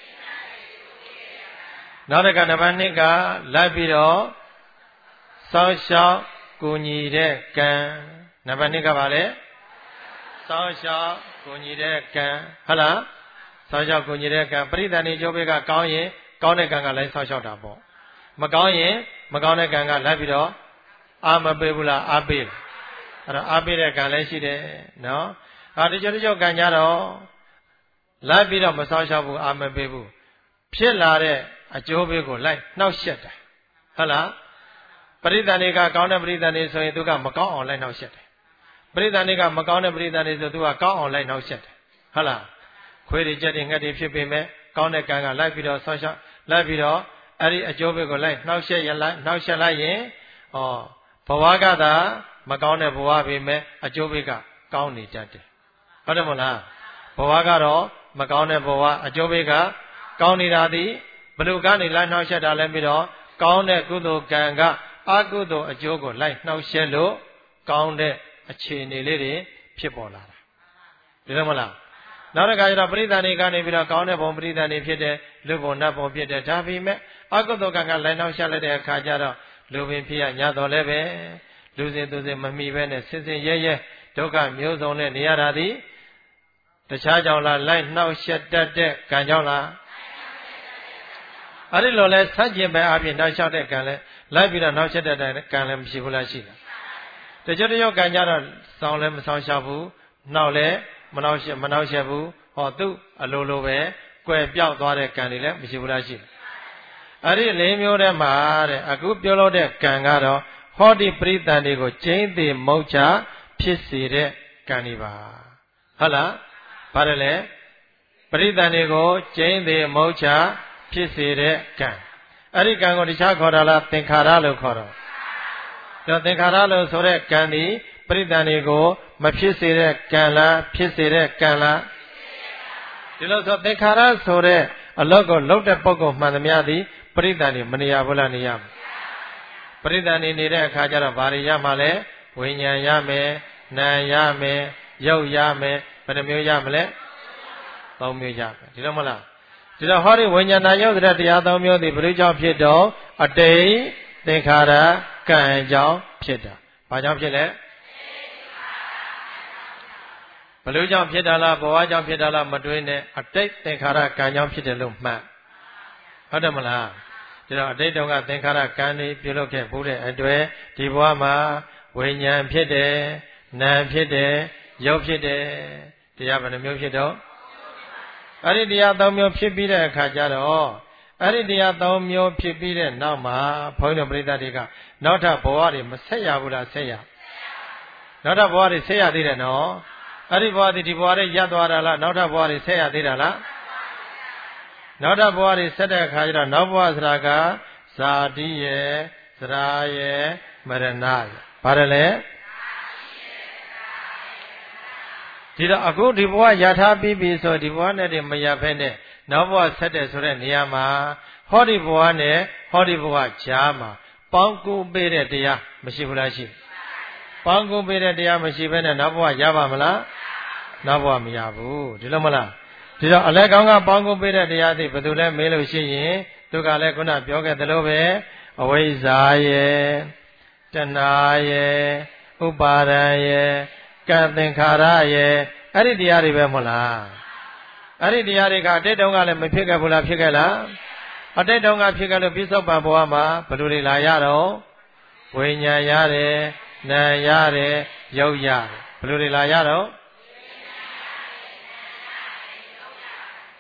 နောက်တစ်ခါနံပါတ်၂ကလိုက်ပြီးတော့စောင့်ရှောက်ကူညီတဲ့ကံနံပါတ်၂ကပါလဲစောင့်ရှောက်ကူညီတဲ့ကံဟုတ်လားစောင့်ရှောက်ကူညီတဲ့ကံပရိသန္ဓေကျိုးပေးကကောင်းရင်ကောင်းတဲ့ကံကလည်းစောင့်ရှောက်တာပေါ့မကောင်းရင်မကောင်းတဲ့ကံကလိုက်ပြီးတော့အာမပေးဘူးလားအားပေးလားအဲ့တော့အားပေးတဲ့ကံလည်းရှိတယ်နော်အာတချို့တချို့ကံကြတော့လိုက်ပြီးတော့မစောင့်ရှောက်ဘူးအာမပေးဘူးဖြစ်လာတဲ့အကျိုးပေးကိုလိုက်နှောက်ယှက်တယ်ဟုတ်လားပရိသန္ဓေကကောင်းတဲ့ပရိသန္ဓေဆိုရင်သူကမကောင်းအောင်လိုက်နှောက်ယှက်တယ်ပရိသန္ဓေကမကောင်းတဲ့ပရိသန္ဓေဆိုသူကကောင်းအောင်လိုက်နှောက်ယှက်တယ်ဟုတ်လားခွေးတွေကြက်တွေငှက်တွေဖြစ်ပေမဲ့ကောင်းတဲ့ကံကလိုက်ပြီးတော့ဆောင်းရှောက်လိုက်ပြီးတော့အဲ့ဒီအကျိုးပေးကိုလိုက်နှောက်ယှက်ရလိုက်နှောက်ယှက်လိုက်ရင်ဩဘဝကသာမကောင်းတဲ့ဘဝပေမဲ့အကျိုးပေးကကောင်းနေတတ်တယ်ဟုတ်တယ်မလားဘဝကတော့မကောင်းတဲ့ဘဝအကျိုးပေးကကောင်းနေတာသည်ဘယ်လိုကနေလိုက်နှောက်ယှက်တာလဲပြီးတော့ကောင်းတဲ့ကုသိုလ်ကံကအကုသိုလ်အကျိုးကိုလိုက်နှောက်ယှက်လို့ကောင်းတဲ့အခြေအနေလေးတွေဖြစ်ပေါ်လာတာဒီလိုမလားနောက်တစ်ခါကျတော့ပရိသန္ဓေကနေပြီးတော့ကောင်းတဲ့ဘုံပရိသန္ဓေဖြစ်တဲ့လူဘုံနတ်ဘုံဖြစ်တဲ့ဒါပေမဲ့အကုသိုလ်ကံကလိုက်နှောက်ယှက်လိုက်တဲ့အခါကျတော့လူပင်ဖြစ်ရညတော်လည်းပဲလူစဉ်သူစဉ်မမိပဲနဲ့ဆင်းဆင်းရဲရဲဒုက္ခမျိုးစုံနဲ့နေရတာသည်တခြားကြောင့်လားလိုက်နှောက်ယှက်တတ်တဲ့ကံကြောင့်လားအဲ့ဒီလိုလဲဆန့်ကျင်ဘက်အပြင်နှောက်ယှက်တဲ့ကံလဲလိုက်ပြီးတော့နှောက်ယှက်တဲ့ကံလည်းမရှိဘူးလားရှိလားတချို့တချို့ကံကြတော့စောင်းလည်းမဆောင်ရှောက်ဘူးနှောက်လည်းမနှောက်ယှက်မနှောက်ယှက်ဘူးဟောသူ့အလိုလိုပဲကွယ်ပြောက်သွားတဲ့ကံတွေလည်းမရှိဘူးလားရှိလားအဲ့ဒီလေးမျိုးထဲမှာတဲ့အခုပြောလို့တဲ့ကံကတော့ဟောဒီပရိသန္ဓေကိုကျိန်းသေးမုတ်ချဖြစ်စေတဲ့ကံတွေပါဟုတ်လားဘာလဲလဲပရိသန္ဓေကိုကျိန်းသေးမုတ်ချဖြစ်စေတဲ့ကံအဲ့ဒီကံကိုတခြားခေါ်တာလားသင်္ခါရလို့ခေါ်တော့ဒါသင်္ခါရလို့ဆိုတဲ့ကံဒီပရိသန္ဓေကိုမဖြစ်စေတဲ့ကံလားဖြစ်စေတဲ့ကံလားဒီလိုဆိုသင်္ခါရဆိုတဲ့အလောကိုလှုပ်တဲ့ပုဂ္ဂိုလ်မှန်သမျှသည်ပရိသန္ဓေမနေရဘူးလားနေရမှာပရိသန္ဓေနေတဲ့အခါကျတော့ဘာတွေရမှာလဲဝိညာဉ်ရမယ်နာမ်ရမယ်ရုပ်ရမယ်ဘယ်နှမျိုးရမလဲသုံးမျိုးရမယ်ဒီလိုမလားဒီတော့ဟောဒီဝိညာဏရုပ်တဲ့တရားသုံးမျိုးသည်ဘယ်လိုကြောင့်ဖြစ်တော့အတိတ်သင်္ခါရကံကြောင့်ဖြစ်တာဘာကြောင့်ဖြစ်လဲဘယ်လိုကြောင့်ဖြစ်တာလားဘဝကြောင့်ဖြစ်တာလားမတွေးနဲ့အတိတ်သင်္ခါရကံကြောင့်ဖြစ်တယ်လို့မှတ်ဟုတ်တယ်မလားဒါတော့အတိတ်တုန်းကသင်္ခါရကံတွေပြုလုပ်ခဲ့ဘူးတဲ့အတွေ့ဒီဘဝမှာဝိညာဉ်ဖြစ်တယ်နာမ်ဖြစ်တယ်ရုပ်ဖြစ်တယ်တရားဘယ်နှမျိုးဖြစ်တော့အဲ့ဒီတရားသုံးမျိုးဖြစ်ပြီးတဲ့အခါကျတော့အဲ့ဒီတရားသုံးမျိုးဖြစ်ပြီးတဲ့နောက်မှာဘုန်းကြီးတို့ပရိသတ်တွေကနောက်ထပ်ဘဝတွေမဆက်ရဘူးလားဆက်ရနောက်ထပ်ဘဝတွေဆက်ရသေးတယ်နော်အဲ့ဒီဘဝတွေဒီဘဝတွေရပ်သွားတာလားနောက်ထပ်ဘဝတွေဆက်ရသေးတာလားနောက်ထပ်ဘဝတွေဆက်တဲ့အခါကျတော့နောက်ဘဝဆိုတာကဇာတိရယ်သရာရယ်မရဏရယ်ဘာတယ်လဲဒီတော့အခုဒီဘဝရထားပြီးပြီဆိုဒီဘဝနဲ့တည်းမရဖဲနဲ့နောက်ဘဝဆက်တဲ့ဆိုတဲ့နေရာမှာဟောဒီဘဝနဲ့ဟောဒီဘဝကြားမှာပေါင်းကူးပေးတဲ့တရားမရှိဘူးလားရှိပေါင်းကူးပေးတဲ့တရားမရှိဘဲနဲ့နောက်ဘဝရပါမလားနောက်ဘဝမရဘူးဒီလိုမလားဒီတော့အလဲကောင်းကပေါင်းကူးပေးတဲ့တရားသိဘယ်သူလဲမေးလို့ရှိရင်သူကလည်းခုနပြောခဲ့သလိုပဲအဝိဇ္ဇာယယ်တဏှာယယ်ဥပါဒံယယ်ကံသင်္ခါရရဲ့အဲ့ဒီတရားတွေပဲမဟုတ်လားအဲ့ဒီတရားတွေကအတိတ်တုန်းကလည်းမဖြစ်ခဲ့ဘူးလားဖြစ်ခဲ့လားအတိတ်တုန်းကဖြစ်ခဲ့လို့ပြစ္ဆုတ်ပံဘဝမှာဘယ်လိုတွေလာရတော့ဝိညာဉ်ရတယ်နာမ်ရတယ်ရုပ်ရတယ်ဘယ်လိုတွေလာရတော့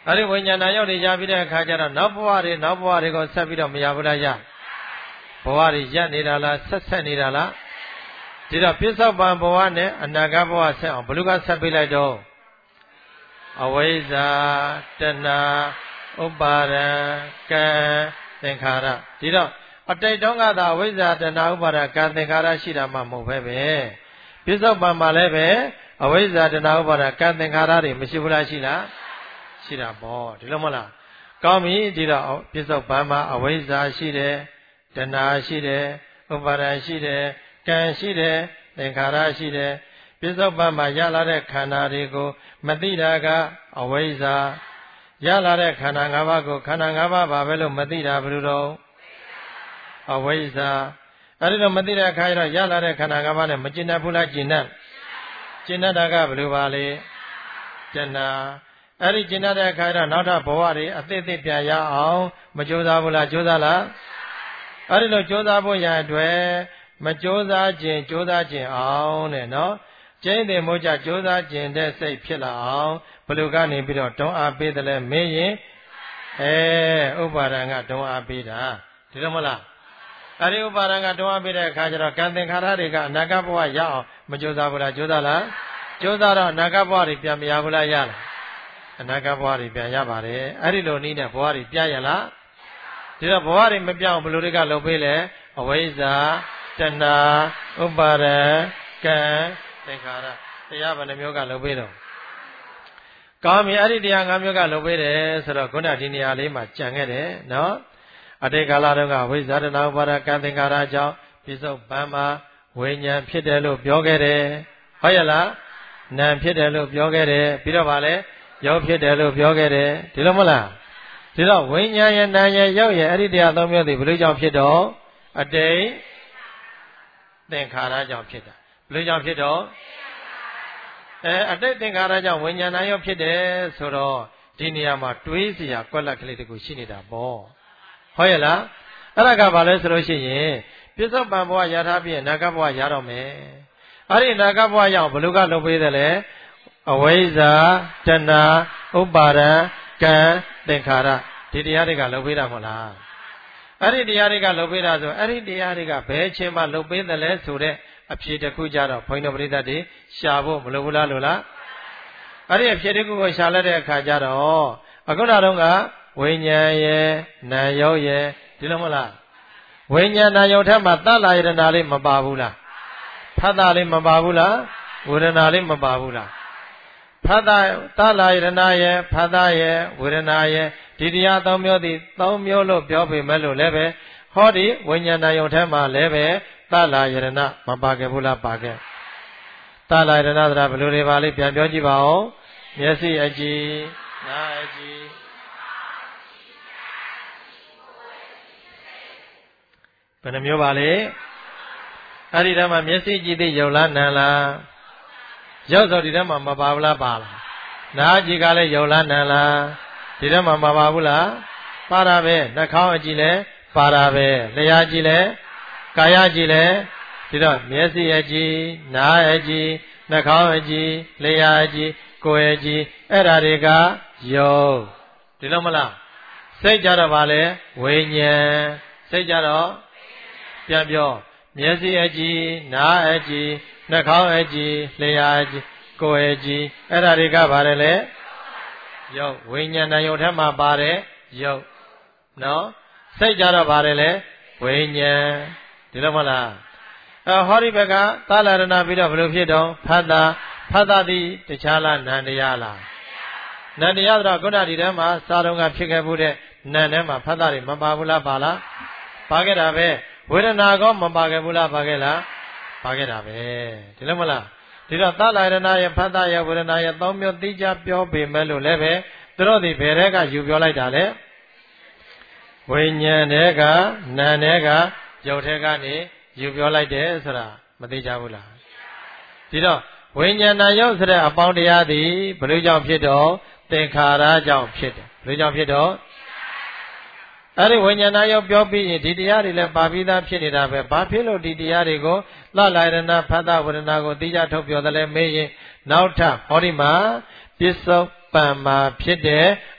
အဲ့ဒီဝိညာဏရုပ်တွေရပြီးတဲ့အခါကျတော့နောက်ဘဝတွေနောက်ဘဝတွေကိုဆက်ပြီးတော့မရဘူးလားရဘဝတွေရပ်နေတာလားဆက်ဆက်နေတာလားဒီတော့ပြစ္ဆုတ်ပံဘဝနဲ့အနာဂတ်ဘဝဆက်အောင်ဘလူကဆက်ပေးလိုက်တော့အဝိဇ္ဇာတဏှာဥပါဒံကံသင်္ခါရဒီတော့အတိတ်တုန်းကသာအဝိဇ္ဇာတဏှာဥပါဒံကံသင်္ခါရရှိတာမှမဟုတ်ပဲပဲပြစ္ဆုတ်ပံမှာလည်းပဲအဝိဇ္ဇာတဏှာဥပါဒံကံသင်္ခါရတွေမရှိဘူးလားရှိလားရှိတာပေါ့ဒီလိုမဟုတ်လားကောင်းပြီဒီတော့ပြစ္ဆုတ်ပံမှာအဝိဇ္ဇာရှိတယ်တဏှာရှိတယ်ဥပါဒံရှိတယ်ကံရှိတယ်သင်္ခါရရှိတယ်ပြစ္ဆုတ်ပံမှာရလာတဲ့ခန္ဓာတွေကိုမသိတာကအဝိဇ္ဇာရလာတဲ့ခန္ဓာ၅ပါးကိုခန္ဓာ၅ပါးပါပဲလို့မသိတာဘယ်လိုတော့အဝိဇ္ဇာအဲ့ဒီတော့မသိတဲ့အခါကျတော့ရလာတဲ့ခန္ဓာ၅ပါးနဲ့မကျင်တတ်ဘူးလားကျင်တတ်ကျင်တတ်တာကဘယ်လိုပါလဲတဏှာအဲ့ဒီကျင်တတ်တဲ့အခါကျတော့နောက်ထပ်ဘဝတွေအသစ်အသစ်ပြန်ရအောင်မကြိုးစားဘူးလားကြိုးစားလားအဲ့ဒီလိုကြိုးစားဖို့ရအတွက်မကြိုးစားခြင်းကြိုးစားခြင်းအောင်တဲ့နော်ကျင့်တယ်မို့ကြကြိုးစားခြင်းတဲ့စိတ်ဖြစ်လာအောင်ဘယ်လိုကနေပြီးတော့တွန်းအားပေးတယ်လဲမင်းရင်အဲဥပါဒံကတွန်းအားပေးတာဒီလိုမလားအဲ့ဒီဥပါဒံကတွန်းအားပေးတဲ့အခါကျတော့ကံသင်္ခါရတွေကအနာဂတ်ဘဝရအောင်မကြိုးစားဘူးလားကြိုးစားလားကြိုးစားတော့အနာဂတ်ဘဝတွေပြန်မရဘူးလားရလားအနာဂတ်ဘဝတွေပြန်ရပါတယ်အဲ့ဒီလိုနည်းနဲ့ဘဝတွေပြရလားဒီတော့ဘဝတွေမပြောင်းဘယ်လိုတွေကလုပ်ပေးလဲအဝိဇ္ဇာတဏှာဥပါဒံကံသင်္ခါရတရားဘယ်နှမျိုးကလုပ်ပေးတော့ကောင်းပြီအဲ့ဒီတရား၅မျိုးကလုပ်ပေးတယ်ဆိုတော့ခုနဒီနေရာလေးမှာကြံခဲ့တယ်နော်အတိတ်ကာလတုန်းကဝိဇ္ဇာတဏှာဥပါဒံကံသင်္ခါရကြောင့်ပြစ္ဆုတ်ပံမှာဝိညာဉ်ဖြစ်တယ်လို့ပြောခဲ့တယ်ဟုတ်ရဲ့လားနာမ်ဖြစ်တယ်လို့ပြောခဲ့တယ်ပြီးတော့ဗာလဲရုပ်ဖြစ်တယ်လို့ပြောခဲ့တယ်ဒီလိုမလားဒီတော့ဝိညာဉ်ရဲ့နာမ်ရဲ့ရုပ်ရဲ့အဲ့ဒီတရားသုံးမျိုးတွေဘယ်လိုကြောင့်ဖြစ်တော့အတိတ်သင်္ခါရကြောင့်ဖြစ်တာဘယ်လိုကြောင့်ဖြစ်တော့အဲအတိတ်သင်္ခါရကြောင့်ဝိညာဏရုပ်ဖြစ်တယ်ဆိုတော့ဒီနေရာမှာတွေးစရာကွက်လက်ကလေးတခုရှိနေတာပေါ့ဟုတ်ရဲ့လားအဲ့ဒါကဘာလဲဆိုလို့ရှိရင်ပြစ္ဆုတ်ပံဘဝရထားပြီးအနာဂတ်ဘဝရတော့မယ်အဲ့ဒီအနာဂတ်ဘဝရောက်ဘယ်လိုကလုပ်ပေးတယ်လဲအဝိဇ္ဇာတဏှာဥပါဒံကံသင်္ခါရဒီတရားတွေကလုပ်ပေးတာမဟုတ်လားအဲ့ဒီတရားတွေကလုပ်ပေးတာဆိုအဲ့ဒီတရားတွေကဘယ်အချိန်မှလုပ်ပေးတယ်လဲဆိုတဲ့အဖြေတစ်ခုကြတော့ဘုန်းကြီးတို့ပရိသတ်တွေရှာဖို့မလိုဘူးလားလို့လားအဲ့ဒီအဖြေတစ်ခုကိုရှာလိုက်တဲ့အခါကျတော့အခုနောက်တော့ကဝိညာဉ်ရဲ့နာယုတ်ရဲ့ဒီလိုမဟုတ်လားဝိညာဉ်နာယုတ်ထက်မှာသတ္တယရဏလေးမပါဘူးလားဖတ်တာလေးမပါဘူးလားဝေဒနာလေးမပါဘူးလားဖတ်တာသတ္တယရဏရဲ့ဖတ်တာရဲ့ဝေဒနာရဲ့ဒီတရားသုံးမျိုးသည်သုံးမျိုးလို့ပြောပေမဲ့လို့လည်းပဲဟောဒီဝိညာဉ်နာယုတ်ထက်မှာလည်းပဲသလယရဏမပါခဲ့ဘူးလားပါခဲ့သလယရဏဆိုတာဘယ်လိုတွေပါလိပြန်ပြောကြည့်ပါဦးမျက်စိအကြည့်နားအကြည့်ဘယ်နှမျိုးပါလဲအဲ့ဒီတည်းမှာမျက်စိကြည့်သိယုံလားနာလားရောက်ဆိုဒီတည်းမှာမပါဘူးလားပါလားနားကြည့်ကလည်းယုံလားနာလားဒီတည်းမှာမပါဘူးလားပါတာပဲနှာခေါင်းအကြည့်လဲပါတာပဲလျှာကြည့်လဲကာယကြည့်လဲဒီတော့မျက်စိအကြည့်နားအကြည့်နှာခေါင်းအကြည့်လျှာအကြည့်ကိုယ်အကြည့်အဲ့ဓာတွေကယုံဒီလိုမလားစိတ်ကြတော့ဗာလဲဝိညာဉ်စိတ်ကြတော့ပြန်ပြောမျက်စိအကြည့်နားအကြည့်နှာခေါင်းအကြည့်လျှာအကြည့်ကိုယ်အကြည့်အဲ့ဓာတွေကဗာလဲလေယုံဝိညာဉ်နဲ့ယုံထက်မှာပါတယ်ယုံနော်စိတ်ကြတော့ဗာလဲလေဝိညာဉ်ဒီလိုမလားအဲဟောဒီဘက်ကသာလရဏပြီးတော့ဘယ်လိုဖြစ်တော့ဖတ်တာဖတ်တာဒီတခြားလားနန္တရားလားနန္တရားဆိုတော့ခုနဒီထဲမှာစာတော်ကဖြစ်ခဲ့မှုတဲ့နန္ထဲမှာဖတ်တာတွေမပါဘူးလားပါလားပါခဲ့တာပဲဝေဒနာကောမပါခဲ့ဘူးလားပါခဲ့လားပါခဲ့တာပဲဒီလိုမလားဒီတော့သာလရဏရဲ့ဖတ်တာရဲ့ဝေဒနာရဲ့သုံးမျိုးသိကြပြောပေမဲ့လို့လည်းပဲသူတို့ဒီဘယ်ထဲကယူပြောလိုက်တာလဲဝိညာဉ်တွေကနာမ်တွေကရုပ်ထဲကနေယူပြောလိုက်တယ်ဆိုတာမသိကြဘူးလားဒီတော့ဝိညာဏရုပ်ဆိုတဲ့အပေါင်းတရားသည်ဘယ်လိုကြောင့်ဖြစ်တော့သင်္ခါရကြောင့်ဖြစ်တယ်ဘယ်လိုကြောင့်ဖြစ်တော့အဲ့ဒီဝိညာဏရုပ်ပြောပြီးရင်ဒီတရားတွေလည်းပါပြီးသားဖြစ်နေတာပဲဘာဖြစ်လို့ဒီတရားတွေကိုလှလာရဏဖတ်တာဝေဒနာကိုသိကြထုတ်ပြောတယ်လဲမေးရင်နောက်ထပ်ဟောဒီမှာပစ္စုပန်မှာဖြစ်တဲ့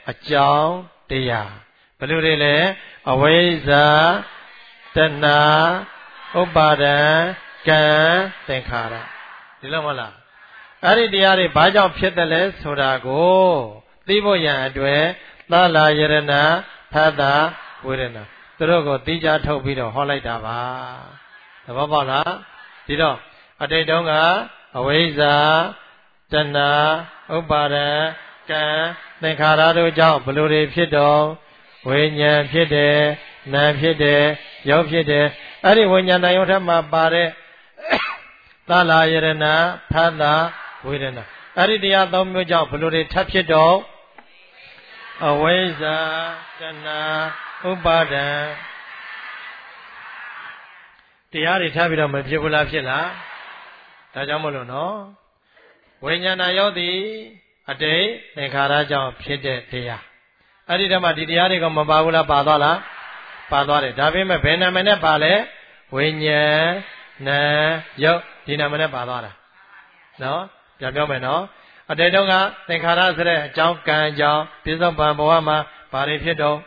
အကြောင်းတရားဘယ်လိုတွေလဲအဝိဇ္ဇာတဏှာဥပါဒံကံသင်္ခါရဒီလိုမဟုတ်လားအဲ့ဒီတရားတွေဘာကြောင့်ဖြစ်တယ်လဲဆိုတာကိုသိဖို့ရန်အတွက်သလာယရဏဖတ်တာဝေဒနာသူတို့ကိုသိကြထုတ်ပြီးတော့ဟောလိုက်တာပါသဘောပေါက်လားဒီတော့အတိတ်တုန်းကအဝိဇ္ဇာတဏှာဥပါဒံကံသင်္ခါရတို့ကြောင့်ဘလို့တွေဖြစ်တော့ဝိညာဉ်ဖြစ်တယ်နာမ်ဖြစ်တယ်ရုပ်ဖြစ်တယ်အဲ့ဒီဝိညာဉ်နာမ်ရုပ်ထက်မှာပါတဲ့သလာယရဏဖတ်တာဝေဒနာအဲ့ဒီတရားသုံးမျိုးကြောင့်ဘလို့တွေထပ်ဖြစ်တော့အဝိဇ္ဇာတဏှာဥပါဒံတရားတွေထပ်ပြီးတော့မဖြစ်ဘူးလားဖြစ်လားဒါကြောင့်မလို့နော်ဝိညာဏယောတိအတိတ်သင်္ခါရကြောင့်ဖြစ်တဲ့တရားအဲ့ဒီတည်းမှာဒီတရားတွေကမပါဘူးလားပါသွားလားပါသွားတယ်ဒါပေမဲ့ဘယ်နာမည်နဲ့ပါလဲဝိညာဉ်နာယုတ်ဒီနာမည်နဲ့ပါသွားတာနော်ပြန်ပြောမယ်နော်အတိတ်တုန်းကသင်္ခါရဆိုတဲ့အကြောင်းကံအကြောင်းပြစ္ဆုတ်ပံဘဝမှာဘာတွေဖြစ်တော့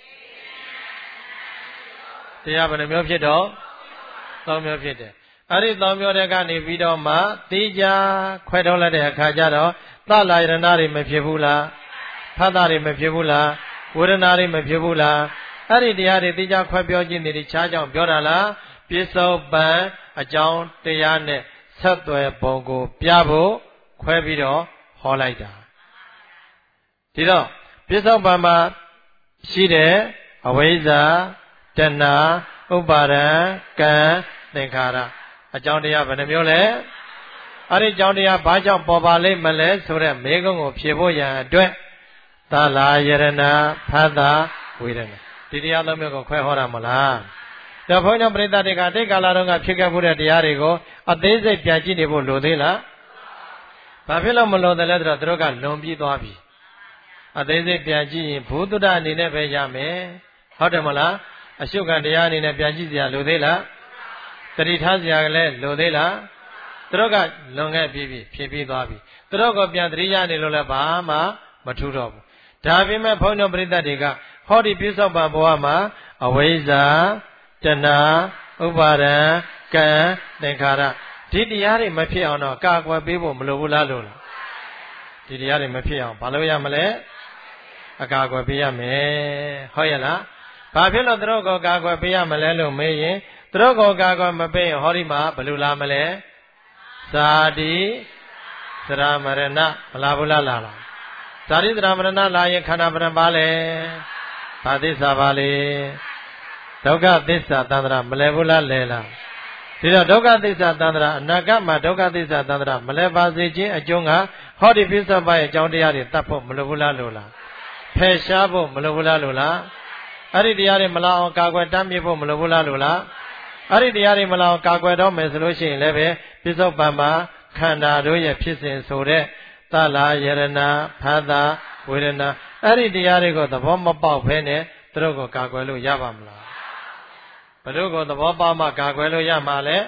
တရားဘယ်နှမျိုးဖြစ်တော့သုံးမျိုးဖြစ်တယ်အဲ့ဒီသုံးမျိုးတွေကနေပြီးတော့မှသိကြခွဲထုတ်လိုက်တဲ့အခါကျတော့သလာယရဏတွေမဖြစ်ဘူးလားဖတ်တာတွေမဖြစ်ဘူးလားဝေဒနာတွေမဖြစ်ဘူးလားအဲ့ဒီတရားတွေသိကြခွဲပြောခြင်းတွေခြားကြောင်ပြောတာလားပြစ္ဆုတ်ပံအကြောင်းတရားနဲ့ဆက်သွယ်ပုံကိုပြဖို့ခွဲပြီးတော့ဟောလိုက်တာဒီတော့ပြစ္ဆုတ်ပံမှာရှိတဲ့အဝိဇ္ဇာတဏှာဥပါဒံကံသင်္ခါရအကြောင်းတရားဘယ်နှမျိုးလဲအဲ့ဒီအကြောင်းတရားဘာကြောင့်ပေါ်ပါလိမ့်မလဲဆိုတဲ့မေးခွန်းကိုဖြေဖို့ရန်အတွက်သလာယရဏဖတ်တာဝေဒနာဒီတရားသုံးမျိုးကိုခွဲဟောတာမလားဒါဘုန်းကြီးပရိသတ်တွေကအတိတ်ကာလတုန်းကဖြစ်ခဲ့မှုတဲ့တရားတွေကိုအသေးစိတ်ပြန်ကြည့်နေဖို့လိုသေးလားဘာဖြစ်လို့မလိုတယ်လဲဆိုတော့သူတို့ကလွန်ပြီးသွားပြီအသေးစိတ်ပြန်ကြည့်ရင်ဘုဒ္ဓအနေနဲ့ပဲရမယ်ဟုတ်တယ်မလားအရှုခံတရားအနေနဲ့ပြန်ကြည့်စရာလိုသေးလားတတိထားစရာလည်းလိုသေးလားသူတို့ကလွန်ခဲ့ပြီးပြီဖြစ်ပြီးသွားပြီသူတို့ကပြန်တတိယနေလို့လည်းဘာမှမထူးတော့ဘူးဒါပေမဲ့ဘုန်းတော်ပရိသတ်တွေကဟောဒီပြစ္ဆုတ်ပံဘဝမှာအဝိဇ္ဇာတဏှာဥပါဒံကံသင်္ခါရဒီတရားတွေမဖြစ်အောင်တော့ကာကွယ်ပေးဖို့မလိုဘူးလားလို့လားဒီတရားတွေမဖြစ်အောင်ဘာလို့ရမလဲအကာကွယ်ပေးရမယ်ဟုတ်ရဲ့လားဘာဖြစ်လို့သူတို့ကိုကာကွယ်ပေးရမလဲလို့မေးရင်သူတို့ကိုကာကွယ်မပေးရင်ဟောဒီမှာဘယ်လိုလာမလဲဇာတိသရမရဏမလာဘူးလားလာလားဇာတိသရမရဏလာရင်ခန္ဓာပရံပါလေဘာသစ္စာပါလေဒုက္ခသစ္စာသန္တရာမလဲဘူးလားလဲလားဒီတော့ဒုက္ခသစ္စာသန္တရာအနာဂတ်မှာဒုက္ခသစ္စာသန္တရာမလဲပါစေခြင်းအကျိုးကဟောဒီပြစ္ဆုတ်ပံရဲ့အကြောင်းတရားတွေတတ်ဖို့မလိုဘူးလားလို့လားဖယ်ရှားဖို့မလိုဘူးလားလို့လားအဲ့ဒီတရားတွေမလာအောင်ကာကွယ်တတ်မြစ်ဖို့မလိုဘူးလားလို့လားအဲ့ဒီတရားတွေမလာအောင်ကာကွယ်တော့မယ်ဆိုလို့ရှိရင်လည်းပဲပြစ္ဆုတ်ပံမှာခန္ဓာတို့ရဲ့ဖြစ်စဉ်ဆိုတဲ့သလာယရဏဖတ်တာဝေဒနာအဲ့ဒီတရားတွေကိုသဘောမပေါက်ဖဲနဲ့သူတို့ကိုကာကွယ်လို့ရပါမလားဘယ်လိုကိုသဘောပေါက်မှကာကွယ်လို့ရမှာလဲ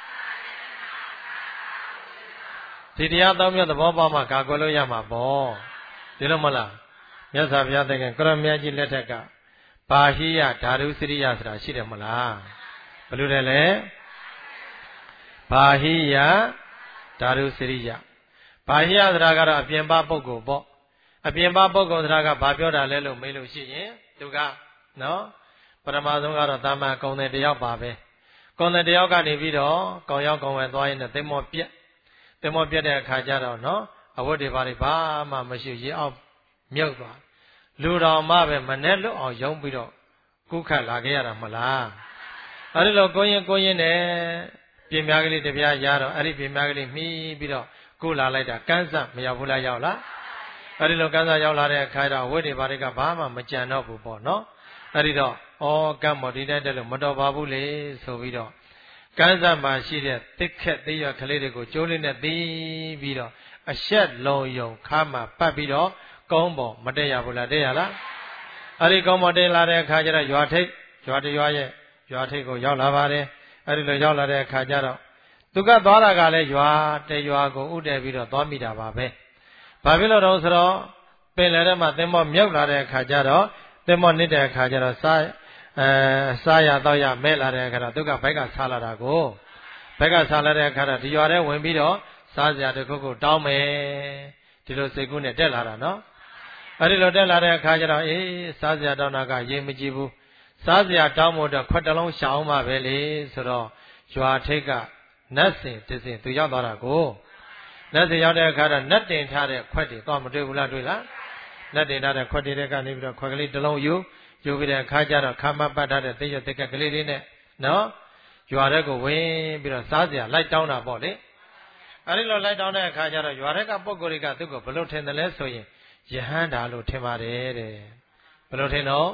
ဒီတရားသုံးမျိုးသဘောပေါက်မှကာကွယ်လို့ရမှာပေါ့ဒီလိုမလားမြတ်စွာဘုရားသခင်ကရမြတ်ကြီးလက်ထက်ကဘာဟိယဓာတုစရိယဆိုတာရှိတယ်မလားဘယ်လိုလဲလဲဘာဟိယဓာတုစရိယဘာဟိယဆိုတာကတော့အပြင်ပပုဂ္ဂိုလ်ပေါ့အပြင်ပပုဂ္ဂိုလ်ဆိုတာကဘာပြောတာလဲလို့မေးလို့ရှိရင်သူကနော်ပထမဆုံးကတော့တာမန်ကုံတဲ့တယောက်ပါပဲကုံတဲ့တယောက်ကနေပြီးတော့ကောင်းရောက်ကောင်းဝယ်သွားရင်သိမောပြက်သိမောပြက်တဲ့အခါကျတော့နော်အဝတ်တွေဘာတွေဘာမှမရှိရေအောက်မြုပ်သွားလူတော်မှပဲမနဲ့လွတ်အောင်ယုံပြီးတော့ကုခတ်လာခဲ့ရတာမလားအဲဒီလိုကိုရင်ကိုရင်နဲ့ပြင်များကလေးတပြားရတော့အဲ့ဒီပြင်များကလေးမှီးပြီးတော့ကိုလာလိုက်တာကန်းစမရောက်ဘူးလားရောက်လားအဲ့ဒီလိုကန်းစရောက်လာတဲ့အခါကျတော့ဝိတွေဘာတွေကဘာမှမကြံတော့ဘူးပေါ့နော်အဲ့ဒီတော့ဩကမ်းမော်ဒီတိုင်းတက်လို့မတော်ပါဘူးလေဆိုပြီးတော့ကန်းစမှာရှိတဲ့တစ်ခက်သေးရကလေးတွေကိုကျိုးလေးနဲ့သီးပြီးတော့အဆက်လုံးယုံခါမှာပတ်ပြီးတော့ကောင်းပေါ်မတက်ရဘူးလားတက်ရလားအဲ့ဒီကောင်းပေါ်တက်လာတဲ့အခါကျတော့ရွာထိပ်ရွာတရွာရဲ့ရွာထိပ်ကိုရောက်လာပါတယ်အဲ့ဒီလိုရောက်လာတဲ့အခါကျတော့သူကသွားတာကလည်းရွာတရွာကိုဥတည်ပြီးတော့သွားမိတာပါပဲဘာဖြစ်လို့တော့ဆိုတော့ပပင်လယ်ထဲမှာသင်္ဘောမြုပ်လာတဲ့အခါကျတော့သင်္ဘောနစ်တဲ့အခါကျတော့စားအဲစားရတော့ရမဲ့လာတဲ့အခါတော့သူကဘက်ကစားလာတာကိုဘက်ကစားလာတဲ့အခါတော့ဒီရွာထဲဝင်ပြီးတော့စားစရာတစ်ခုခုတောင်းမယ်ဒီလိုစိတ်ကူးနဲ့တက်လာတာနော်အဲ့ဒီလိုတက်လာတဲ့အခါကျတော့အေးစားစရာတောင်းတာကရေမကြည့်ဘူးစားစရာတောင်းဖို့တော့ခွက်တစ်လုံးရှောင်းမှပဲလေဆိုတော့ရွာထိပ်ကနတ်စင်တစင်သူရောက်သွားတာကိုနတ်စင်ရောက်တဲ့အခါတော့နတ်တင်ထားတဲ့ခွက်တွေတော့မတွေ့ဘူးလားတွေ့လားနတ်တင်ထားတဲ့ခွက်တွေကနေပြီးတော့ခွက်ကလေးတစ်လုံးယူယူပြီးတဲ့အခါကျတော့ခါမပတ်ထားတဲ့တိတ်ရတိတ်ကကလေးလေးနဲ့နော်ရွာထဲကိုဝင်ပြီးတော့စားစရာလိုက်တောင်းတာပေါ့လေအဲဒီလိုလိုက်တောင်းတဲ့အခါကျတော့ရွာထဲကပုဂ္ဂိုလ်တွေကသူ့ကိုဘယ်လိုထင်တယ်လဲဆိုရင်ယဟန္တာလို့ထင်ပါတယ်တဲ့ဘယ်လိုထင်တော့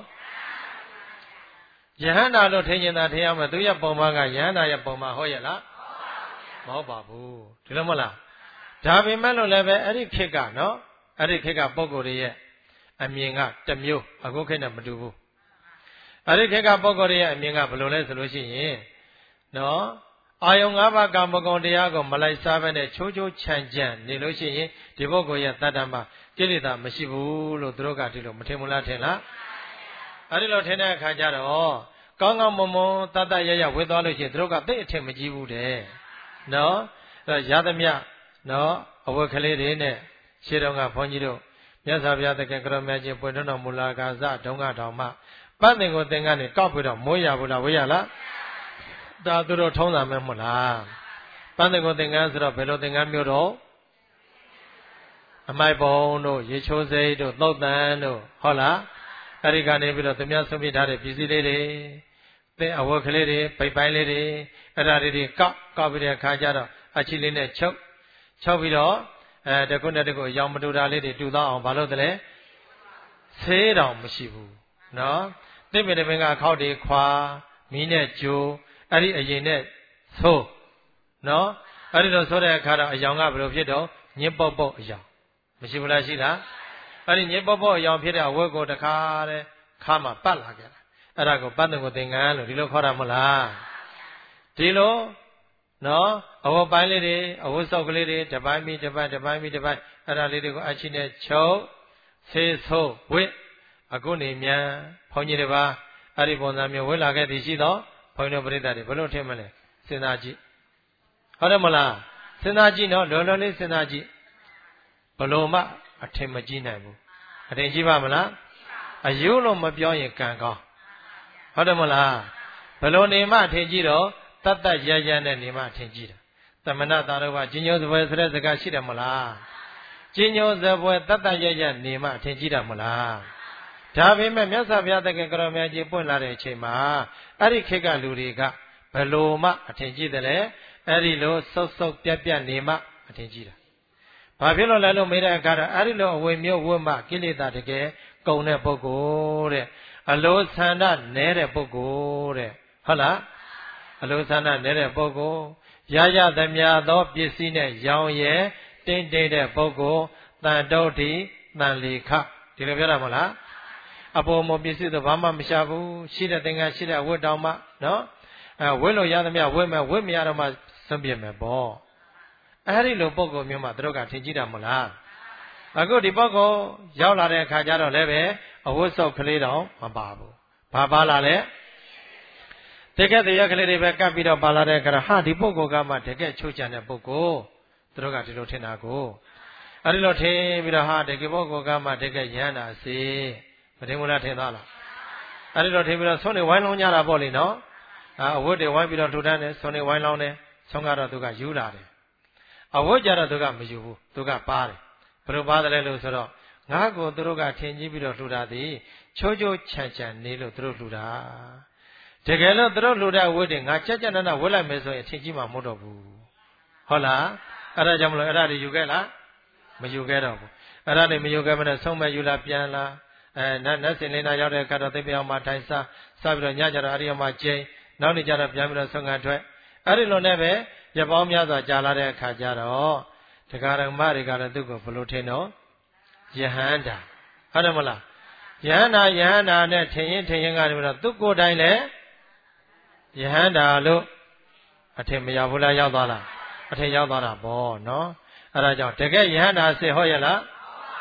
ယဟန္တာလို့ထင်နေတာထင်ရမယ်သူရဲ့ပုံမှန်ကယဟန္တာရဲ့ပုံမှန်ဟုတ်ရဲ့လားမဟုတ်ပါဘူးဒီလိုမဟုတ်လားဒါပေမဲ့လို့လည်းပဲအဲ့ဒီခေတ်ကနော်အဲ့ဒီခေတ်ကပုဂ္ဂိုလ်တွေရဲ့အမြင်ကတစ်မျိုးအခုခေတ်နဲ့မတူဘူးအဲ့ဒီခေတ်ကပုဂ္ဂိုလ်တွေရဲ့အမြင်ကဘယ်လိုလဲဆိုလို့ရှိရင်နော်အာယုံ၅ပါးကာမဂုဏ်တရားကိုမလိုက်စားဘဲနဲ့ချိုးချိုးချမ်းချမ်းနေလို့ရှိရင်ဒီပုဂ္ဂိုလ်ရဲ့တတ္တမှာကိလေသာမရှိဘူးလို့သူတို့ကဒီလိုမထင်ဘူးလားထင်လားအဲ့ဒီလိုထင်တဲ့အခါကျတော့ကောင်းကောင်းမွန်မွန်တတ္တရရဝေသွားလို့ရှိရင်သူတို့ကသိအထင်မကြီးဘူးတဲ့နော်အဲ့ရသမျှနော်အဝတ်ကလေးတွေနဲ့ရှေးတုန်းကဘုန်းကြီးတို့မြတ်စွာဘုရားသခင်ကရောမြတ်ကြီးပွင့်ထွန်းတော်မူလာကာစဒုံကတောင်မှပတ်သင်ကိုသင်္ကန်းနဲ့ကောက်ပြီးတော့မိုးရဘူးလားဝေးရလားဒါသူတို့ထုံးတာမဲမဟုတ်လားပတ်သင်ကိုသင်္ကန်းဆိုတော့ဘယ်လိုသင်္ကန်းမျိုးတော့အမိုက်ပုံတို့ရေချိုးစိတ်တို့သုတ်တန်တို့ဟုတ်လားအဲ့ဒီကနေပြီးတော့သူများဆုံးပြထားတဲ့ပစ္စည်းလေးတွေသင်အဝတ်ကလေးတွေပိတ်ပိုင်းလေးတွေအဲ့ဒါတွေကောက်ကောက်ပြီးတဲ့အခါကျတော့အချီလေးနဲ့ချုပ်ချုပ်ပြီးတော့အဲတခုနဲ့တခုအယောင်မတူတာလေးတွေတူတော့အောင်ဘာလို့တလဲဆေးတောင်မရှိဘူးနော်တိပ္ပေတပင်ကအခောက်တွေခွာမီးနဲ့ကြိုးအဲ့ဒီအရင်နဲ့သိုးနော်အဲ့ဒီတော့ဆိုတဲ့အခါတော့အယောင်ကဘယ်လိုဖြစ်တော့ညစ်ပုတ်ပုတ်အယောင်မရှိဘူးလားရှိလားအဲ့ဒီညစ်ပုတ်ပုတ်အယောင်ဖြစ်တဲ့အဝတ်ကိုတခါတည်းခါမှပတ်လာခဲ့တာအဲ့ဒါကိုပတ်တဲ့ကိုသင်္ကန်းလို့ဒီလိုခေါ်တာမဟုတ်လားဒီလိုနော်အဝတ်ပိုင်းလေးတွေအဝတ်စောက်ကလေးတွေတစ်ပိုင်းပြီးတစ်ပိုင်းတစ်ပိုင်းပြီးတစ်ပိုင်းအဲ့ဒါလေးတွေကိုအချိနဲ့ချုပ်ဆေးဆိုးဝစ်အခုနေမြန်ဘုန်းကြီးတွေပါအဲ့ဒီပုံစံမျိုးဝစ်လာခဲ့သည်ရှိတော့ဘုန်းကြီးတို့ပြိဿတွေဘယ်လိုထင်မလဲစဉ်းစားကြည့်ဟုတ်တယ်မလားစဉ်းစားကြည့်နော်လွယ်လွယ်လေးစဉ်းစားကြည့်ဘလို့မှအထင်မကြီးနိုင်ဘူးအထင်ကြီးပါမလားအယုလို့မပြောရင်ကံကောင်းဟုတ်တယ်မလားဘလို့နေမှအထင်ကြီးတော့တတ်တတ်ရရနဲ့နေမှအထင်ကြီးတာသမဏတာတော့ကကြီးညိုစပွဲဆိုတဲ့စကားရှိတယ်မလားကြီးညိုစပွဲတတ်တတ်ရရနေမှအထင်ကြီးတာမလားဒါပေမဲ့မြတ်စွာဘုရားသခင်ကရောမြတ်ကြီးပွင့်လာတဲ့အချိန်မှာအဲ့ဒီခေတ်ကလူတွေကဘလို့မှအထင်ကြီးတယ်လေအဲ့ဒီလိုစုပ်စုပ်ပြက်ပြက်နေမှအထင်ကြီးတာဘာဖြစ်လို့လဲလို့မေးတဲ့အခါတော့အဲ့ဒီလိုအဝေမျိုးဝတ်မှကိလေသာတကယ်ကုန်တဲ့ပုဂ္ဂိုလ်တဲ့အလိုဆန္ဒနည်းတဲ့ပုဂ္ဂိုလ်တဲ့ဟုတ်လားအလိုဆန္ဒနည်းတဲ့ပုဂ္ဂိုလ်ရရသမျှသောပစ္စည်းနဲ့ရောင်ရဲတင်းတိတ်တဲ့ပုဂ္ဂိုလ်တန်တုဋ္ဌိတန်လေခဒီလိုပြောတာမဟုတ်လားအပေါ်မပစ္စည်းတော့ဘာမှမရှာဘူးရှိတဲ့သင်္ကန်းရှိတဲ့ဝတ်တောင်မှနော်အဲဝတ်လို့ရသမျှဝတ်မယ်ဝတ်မရတော့မှစွန့်ပြစ်မယ်ပေါ့အဲ့ဒီလိုပုံကုမျိုးမှတို့ကထင်ကြည့်တာမဟုတ်လားအခုဒီပုဂ္ဂိုလ်ရောက်လာတဲ့အခါကျတော့လည်းပဲအဝတ်စုပ်ကလေးတောင်မပါဘူးဘာပါလာလဲတကယ်တရက်ကလေးတွေပဲကပ်ပြီးတော့ပါလာတဲ့အခါဟာဒီပုဂ္ဂိုလ်ကမှတကယ်ချိုးချံတဲ့ပုဂ္ဂိုလ်တို့ကဒီလိုထင်တာကိုအဲ့ဒီလိုထင်ပြီးတော့ဟာတကယ်ပုဂ္ဂိုလ်ကမှတကယ်ရဟန္တာစေမထင်ဘူးလားထင်သားလားအဲ့ဒီလိုထင်ပြီးတော့ဆွနေဝိုင်းလောင်းကြတာပေါ့လေနော်အဝတ်တွေဝိုင်းပြီးတော့လှူဒန်းတယ်ဆွနေဝိုင်းလောင်းတယ်ဆုံးကတော့သူကယူလာတယ်အဝတ်ကြတော့သူကမယူဘူးသူကပါတယ်ဘယ်လိုပါတယ်လဲလို့ဆိုတော့ငါ့ကိုသူတို့ကထင်ကြီးပြီးတော့လှူတာသည်ချိုးချိုးချမ်းချမ်းနေလို့သူတို့လှူတာတကယ်လို့သူတို့လှူတဲ့အဝတ်တွေငါကြက်ကြက်နနဝတ်လိုက်မယ်ဆိုရင်အထင်ကြီးမှမဟုတ်တော့ဘူးဟုတ်လားအဲ့ဒါကြောင့်မလို့အဲ့ဒါတွေယူခဲ့လားမယူခဲ့တော့ဘူးအဲ့ဒါတွေမယူခဲ့မနဲ့ဆုံးမယူလာပြန်လာအဲနတ်နတ်စင်လေးနာရောက်တဲ့အခါတော့သိပြောင်းမှထိုင်စားစားပြီးတော့ညကြတော့အရိယမကျင်းနောက်နေ့ကျတော့ပြန်ပြီးတော့ဆုံးခံထွက်အဲ့ဒီလိုနဲ့ပဲရပောင်းများစွာကြာလာတဲ့အခါကျတော့တရားဓမ္မတွေကလည်းသူ့ကိုဘလို့ထင်တော့ယဟန္တာဟုတ်တယ်မလားယဟန္တာယဟန္တာနဲ့ထင်ရင်ထင်ရင်ကနေပြီးတော့သူ့ကိုယ်တိုင်လည်းယဟန္တာလို့အထင်မရဘူးလားရောက်သွားလားအထင်ရောက်သွားတာပေါ့နော်အဲ့ဒါကြောင့်တကယ်ယဟန္တာစစ်ဟုတ်ရဲ့လားမ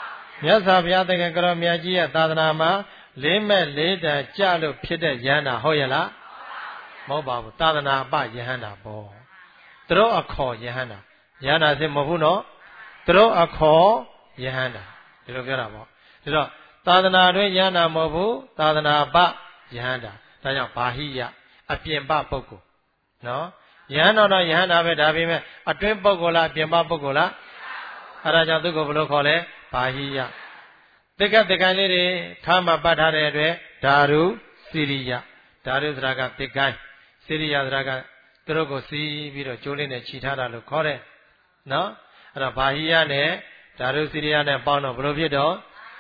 မြတ်စွာဘုရားသခင်ကိုရောမြတ်ကြီးရဲ့သာသနာမှာလေးမဲ့လေးတန်ကြလို့ဖြစ်တဲ့ယဟန္တာဟုတ်ရဲ့လားမဟုတ်ပါဘူးသာသနာပယဟန္တာပေါ့သူတို့အခေါ်ယဟန္တာယဟန္တာစစ်မဟုတ်ဘူးနော်သူတို့အခေါ်ယဟန္တာဒီလိုပြောတာပေါ့ဒါတော့သာသနာတွင်ယဟန္တာမဟုတ်ဘူးသာသနာပယဟန္တာဒါကြောင့်ဘာဟိယအပြင်ပပုဂ္ဂိုလ်နော်ယဟန်တော်တော့ယဟန်တာပဲဒါပေမဲ့အတွင်းပုဂ္ဂိုလ်လားပြင်ပပုဂ္ဂိုလ်လားအဲဒါကြောင့်သူကိုဘယ်လိုခေါ်လဲဘာဟိယတိကတိကိုင်းလေးတွေထားမှပတ်ထားတဲ့အတွက်ဓာရုစိရိယဓာရုဆိုတာကတိကိုင်းစိရိယဆိုတာကသူတို့ကိုစီးပြီးတော့ကျိုးလေးနဲ့ခြိထားတာလို့ခေါ်တယ်နော်အဲ့တော့ဘာဟိယနဲ့ဓာရုစိရိယနဲ့ပေါင်းတော့ဘယ်လိုဖြစ်တော့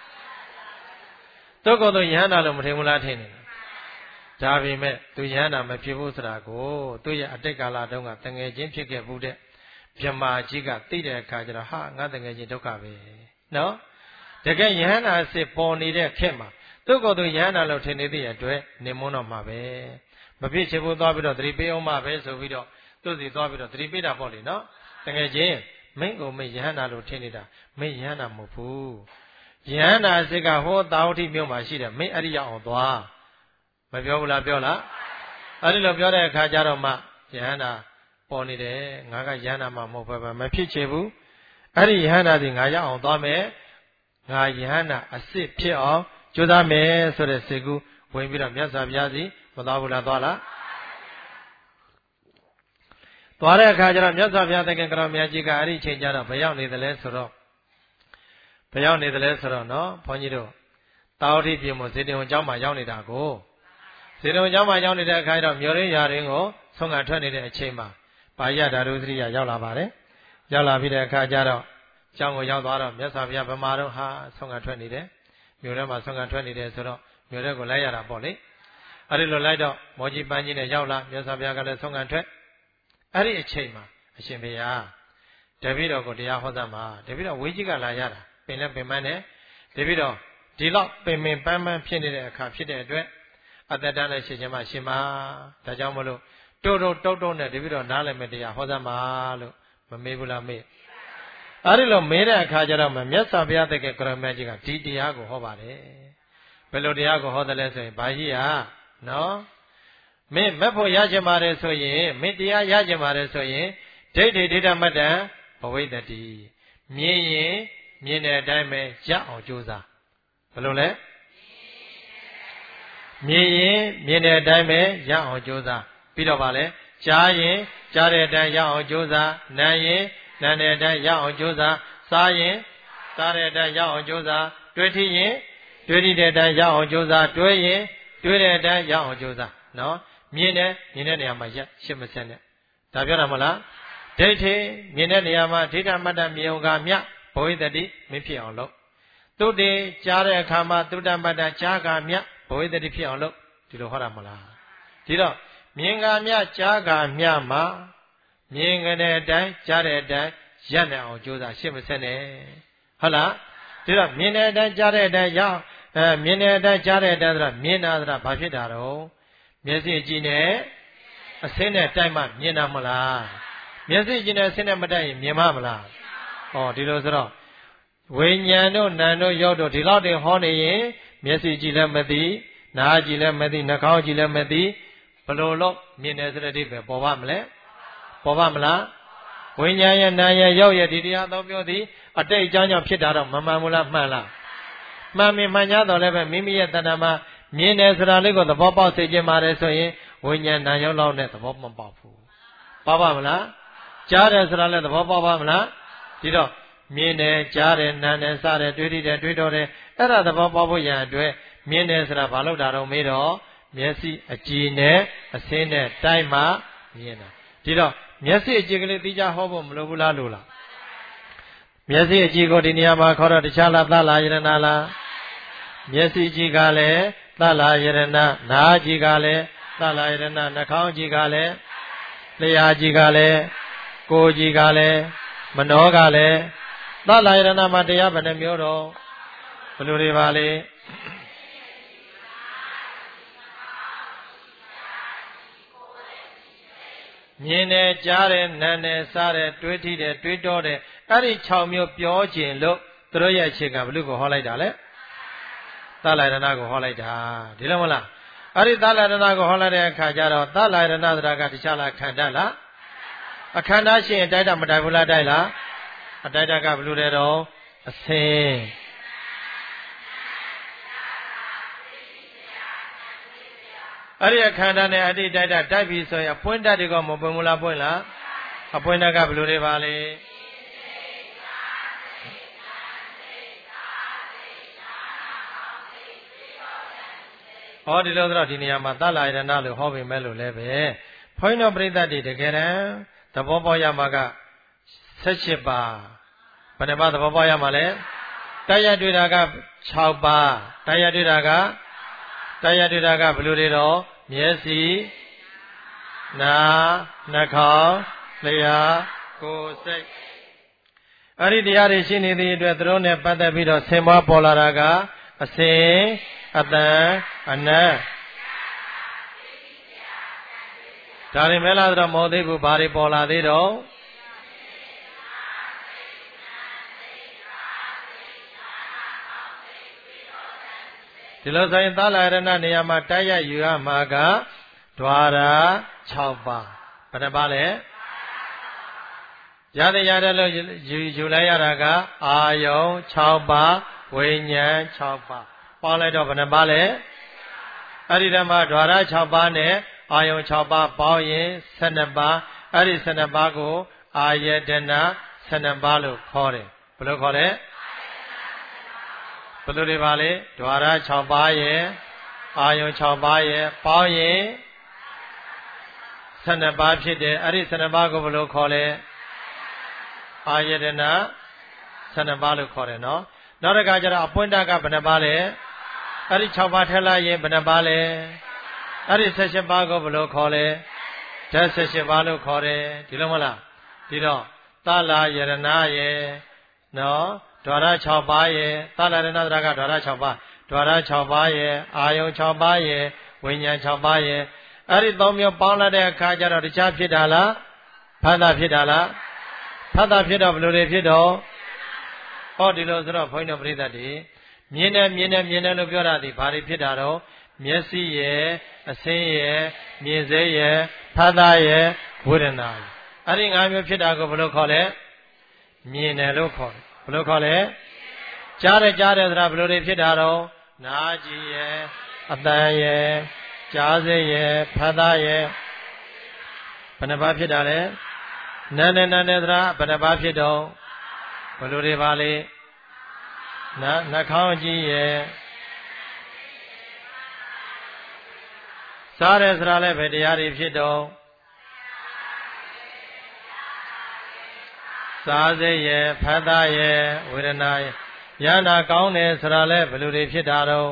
သူကိုယ်သူယဟန်တာလို့မထင်ဘူးလားထင်တယ်ဒါပေမဲ့သူယဟန္တာမဖြစ်ဘူးဆိုတာကိုသူ့ရဲ့အတိတ်ကာလတုန်းကတငယ်ချင်းဖြစ်ခဲ့ဘူးတဲ့မြမာကြီးကသိတဲ့အခါကျတော့ဟာငါတငယ်ချင်းဒုက္ခပဲနော်တကယ်ယဟန္တာစစ်ပေါ်နေတဲ့ခက်မှာသူ့ကိုယ်သူယဟန္တာလို့ထင်နေတဲ့အတွက်နေမွန်းတော့မှာပဲမဖြစ်ချင်ဘူးသွားပြီးတော့သတိပေးအောင်မှာပဲဆိုပြီးတော့သူ့စီသွားပြီးတော့သတိပေးတာပေါ့လေနော်တကယ်ချင်းမင်းကိုမင်းယဟန္တာလို့ထင်နေတာမင်းယဟန္တာမဟုတ်ဘူးယဟန္တာစစ်ကဟောတာဝတိမြို့မှာရှိတယ်မင်းအဲ့ဒီရောက်အောင်သွားမပြောဘူးလားပြောလားအဲ့ဒီလိုပြောတဲ့အခါကျတော့မှယဟန္တာပေါ်နေတယ်ငါကယဟန္တာမှမဟုတ်ဘူးမဖြစ်ချေဘူးအဲ့ဒီယဟန္တာဒီငါရအောင်သွားမယ်ငါယဟန္တာအစ်စ်ဖြစ်အောင်ကြိုးစားမယ်ဆိုတဲ့စိတ်ကူးဝင်ပြီးတော့မြတ်စွာဘုရားစီမသွားဘူးလားသွားလားသွားတဲ့အခါကျတော့မြတ်စွာဘုရားသခင်ကတော်မြတ်ကြီးကအဲ့ဒီချိန်ကျတော့ဘယ်ရောက်နေသလဲဆိုတော့ဘယ်ရောက်နေသလဲဆိုတော့နော်ဘုန်းကြီးတို့တာဝတိပြေမဇေတဝန်ကျောင်းမှာရောက်နေတာကိုဇေတဝန်ကျောင်းမှာရောက်နေတဲ့အခါကျတော့မြို့ရင်းရာရင်းကိုဆုံးကထွက်နေတဲ့အချိန်မှာပါရဓာတုသရိယရောက်လာပါတယ်ရောက်လာပြီးတဲ့အခါကျတော့ကျောင်းကိုရောက်သွားတော့မြတ်စွာဘုရားဗမာတို့ဟာဆုံးကထွက်နေတယ်မြို့ထဲမှာဆုံးကထွက်နေတယ်ဆိုတော့မြို့ထဲကိုလိုက်ရတာပေါ့လေအဲ့ဒီလိုလိုက်တော့မောကြီးပန်းကြီးနဲ့ရောက်လာမြတ်စွာဘုရားကလည်းဆုံးကထွက်အဲ့ဒီအချိန်မှာအရှင်ဘုရားတပည့်တော်ကိုတရားဟောသမှာတပည့်တော်ဝေကြီးကလာရတာပင်လည်းပင်ပန်းနဲ့တပည့်တော်ဒီလောက်ပင်ပင်ပန်းပန်းဖြစ်နေတဲ့အခါဖြစ်တဲ့အတွက်အတ္တတန်နဲ့ရှင်ချင်းမှရှင်ပါဒါကြောင့်မလို့တိုးတိုးတုတ်တုတ်နဲ့တပည့်တော်နားလည်မဲ့တရားဟောသမှာလို့မမေးဘူးလားမေးအဲ့ဒီလိုမေးတဲ့အခါကျတော့မြတ်စွာဘုရားတကယ်ကရမကြီးကဒီတရားကိုဟောပါတယ်ဘယ်လိုတရားကိုဟောတယ်လဲဆိုရင်ဘာကြီးอ่ะနော်မင်းမက်ဖို့ရချင်ပါတယ်ဆိုရင်မင်းတရားရချင်ပါတယ်ဆိုရင်ဒိဋ္ဌိဒိဋ္ဌမတ္တံဘဝိတ္တိမြင်ရင်မြင်တဲ့အတိုင်းပဲရအောင်ကြိုးစားဘယ်လိုလဲမြင်ရင်မြင်တဲ့အတိုင်းပဲရအောင်ကြိုးစားပြီးတော့ဗာလဲကြားရင်ကြားတဲ့အတိုင်းရအောင်ကြိုးစားနားရင်နားတဲ့အတိုင်းရအောင်ကြိုးစားစားရင်စားတဲ့အတိုင်းရအောင်ကြိုးစားတွေးထိရင်တွေးထိတဲ့အတိုင်းရအောင်ကြိုးစားတွေးရင်တွေးတဲ့အတိုင်းရအောင်ကြိုးစားနော်မြင်တယ်မြင်တဲ့နေရာမှာရရှင်းမစက်နဲ့ဒါပြောတာမဟုတ်လားဒိဋ္ဌိမြင်တဲ့နေရာမှာဒိဋ္ဌမတ္တမြေုံကမြဘဝိတ္တိမဖြစ်အောင်လုပ်သုတေကြားတဲ့အခါမှာသုတ္တမတ္တကြားကမြဘဝိတ္တိဖြစ်အောင်လုပ်ဒီလိုဟောတာမဟုတ်လားဒီတော့မြင်ကမြကြားကမြမှာမြင်ကြတဲ့အတိုင်းကြားတဲ့အတိုင်းရပ်နေအောင်ကြိုးစားရှင်းမစက်နဲ့ဟုတ်လားဒီတော့မြင်တဲ့အတိုင်းကြားတဲ့အတိုင်းရအဲမြင်တဲ့အတိုင်းကြားတဲ့အတိုင်းဆိုတာမြင်တာဆိုတာဘာဖြစ်တာတော့မျက်စိကြည့်နေအစင်းနဲ့တိုက်မှမြင်တာမလားမျက်စိကြည့်နေအစင်းနဲ့မတိုက်ရင်မြင်မှာမလားဟောဒီလိုဆိုတော့ဝိညာဉ်တို့နာမ်တို့ရုပ်တို့ဒီလောက်တင်ဟောနေရင်မျက်စိကြည့်လည်းမသိနားကြည့်လည်းမသိနှာခေါင်းကြည့်လည်းမသိဘလို့လို့မြင်တယ်ဆိုတဲ့အဓိပ္ပာယ်ပေါ်ပါမလဲပေါ်ပါမလားဝိညာဉ်ရဲ့နာမ်ရဲ့ရုပ်ရဲ့ဒီတရားသုံးမျိုးသည်အတိတ်အကြောင်းကြောင့်ဖြစ်တာတော့မမှန်ဘူးလားမှန်လားမှန်မြင်မှန်ကြတော့လည်းပဲမိမိရဲ့တဏ္ဍာမှာမြင်တယ်ဆိုတာလေးကိုသဘောပေါက်စေခြင်းပါတယ်ဆိုရင်ဝိညာဉ်နာမ်ရုပ်လောက်နဲ့သဘောမပေါက်ဘူးပေါက်ပါမလားကြားတယ်ဆိုတာလည်းသဘောပေါက်ပါမလားဒီတော့မြင်တယ်ကြားတယ်နားတယ်စတယ်တွေးတယ်တွေးတော့တယ်အဲ့ဒါသဘောပေါက်ဖို့ရန်အတွက်မြင်တယ်ဆိုတာဘာလို့တာတော့မေးတော့မျက်စိအကြည့်နဲ့အစင်းနဲ့တိုက်မှမြင်တာဒီတော့မျက်စိအကြည့်ကလေးသိကြဟောဖို့မလိုဘူးလားလို့လားမျက်စိအကြည့်ကိုဒီနေရာမှာခေါ်တော့တခြားလားသလားယရဏလားမျက်စိကြည့်ကလည်းသလားယရဏနားကြည့်ကလည်းသလားယရဏနှာခေါင်းကြည့်ကလည်းလျှာကြည့်ကလည်းကိုယ်ကြည့်ကလည်းမနှောကလည်းသလားယရဏမှာတရားဘယ်နှမျိုးတော့ဘယ်လိုတွေပါလဲမြင်တယ်ကြားတယ်နားတယ်စားတယ်တွေးထိတယ်တွေးတောတယ်အဲ့ဒီ၆မျိုးပြောခြင်းလို့သူတို့ရဲ့အခြေခံဘလူကိုဟောလိုက်တာလေသလရဏကိုဟောလိုက်တာဒီလိုမလားအဲ့ဒီသလရဏကိုဟောလိုက်တဲ့အခါကျတော့သလရဏဆိုတာကတခြားလားခန္ဓာလားအခန္ဓာရှိရင်တိုက်တာမတိုက်ဘူးလားတိုက်လားအတိုက်တာကဘလူတဲ့တော့အစင်းအဲ့ဒီအခန္ဓာနဲ့အတိတိုက်တာတိုက်ပြီဆိုရင်အပွင့်တတ်တွေကမပွင့်ဘူးလားပွင့်လားအပွင့်တတ်ကဘလူတွေပါလေဟောဒီလိုဆိုတော့ဒီနေရာမှာသလရဏလို့ဟောပေမဲ့လို့လည်းပဲဘုန်းတော်ပရိသတ်တွေတကယ်တမ်းသဘောပေါက်ရမှာကဆက်ရှစ်ပါးဘယ်နှပါးသဘောပေါက်ရမှာလဲတရားတွေ့တာက၆ပါးတရားတွေ့တာကတရားတွေ့တာကဘယ်လိုတွေတော့မျက်စိနာနှာခေါင်းလျှာကိုယ်စိတ်အဲ့ဒီတရားတွေရှိနေသည့်အတွက်သူတို့နဲ့ပတ်သက်ပြီးတော့ဆင်မွားပေါ်လာတာကအစင်အတန်အနတ်ဒါတွေမဲလားဆိုတော့မဟုတ်သေးဘူးဘာတွေပေါ်လာသေးတော့ဒီလိုဆိုရင်သလရဏနေရာမှာတိုက်ရယူရမှာကဓွာရာ၆ပါးဘယ်နှပါးလဲရတဲ့ရတယ်လို့ယူယူလိုက်ရတာကအာယုံ၆ပါးဝိညာဉ်၆ပါးပေါင်းလိုက်တော့ဘယ်နှပါးလဲအဲ့ဒီတည်းမှာဓွာရာ၆ပါးနဲ့အာယုံ၆ပါးပေါင်းရင်၁၂ပါးအဲ့ဒီ၁၂ပါးကိုအာယတနာ၁၂ပါးလို့ခေါ်တယ်ဘယ်လိုခေါ်လဲဘယ်လိုတွေပါလဲဓွာရာ၆ပါးရဲ့အာယုံ၆ပါးရဲ့ပေါင်းရင်၁၂ပါးဖြစ်တယ်အဲ့ဒီ၁၂ပါးကိုဘယ်လိုခေါ်လဲအာယတနာ၁၂ပါးလို့ခေါ်တယ်နော်နောက်တစ်ခါကျတော့အပွင့်တကဘယ်နှပါးလဲအဲ့ဒီ၆ပါးထက်လိုက်ရင်ဘယ်နှပါးလဲအဲ့ဒီ၁၈ပါးကိုဘယ်လိုခေါ်လဲဓာတ်၁၈ပါးလို့ခေါ်တယ်ဒီလိုမလားဒီတော့သလယရဏရဲ့နော်ဓွာရ၆ပါးရဲ့သလရဏသရကဓွာရ၆ပါးဓွာရ၆ပါးရဲ့အာယုံ၆ပါးရဲ့ဝိညာဉ်၆ပါးရဲ့အဲ့ဒီသုံးမျိုးပေါင်းလိုက်တဲ့အခါကျတော့တခြားဖြစ်တာလားဖတ်တာဖြစ်တာလားဖတ်တာဖြစ်တော့ဘယ်လိုတွေဖြစ်တော့ဟောဒီလိုဆိုတော့ဘုန်းကြီးတို့ပြိဿတ်တွေမြင်တယ်မြင်တယ်မြင်တယ်လို့ပြောတာဒီဘာတွေဖြစ်တာတော့မျက်စိရဲ့အဆင်းရဲ့မြင်စေရဲ့ဖတ်တာရဲ့ဝေဒနာရဲ့အဲ့ဒီငါးမျိုးဖြစ်တာကိုဘယ်လိုခေါ်လဲမြင်တယ်လို့ခေါ်တယ်ဘယ်လိုခေါ်လဲကြားတယ်ကြားတယ်ဆိုတာဘယ်လိုတွေဖြစ်တာတော့နားကြည့်ရဲ့အတန်ရဲ့ကြားစေရဲ့ဖတ်တာရဲ့ဘယ်နှပါးဖြစ်တာလဲနာနဲ့နာနဲ့ဆိုတာဘယ်နှပါးဖြစ်တော့ဘယ်လိုတွေပါလဲနာနှာခေါင်းကြည့်ရဲ့စားတယ်ဆိုတာလည်းဘယ်တရားတွေဖြစ်တော့စားစေရဲ့ဖတ်တာရဲ့ဝေဒနာရဲ့ဉာဏ်နာကောင်းတယ်ဆိုတာလည်းဘယ်လိုတွေဖြစ်တာတော့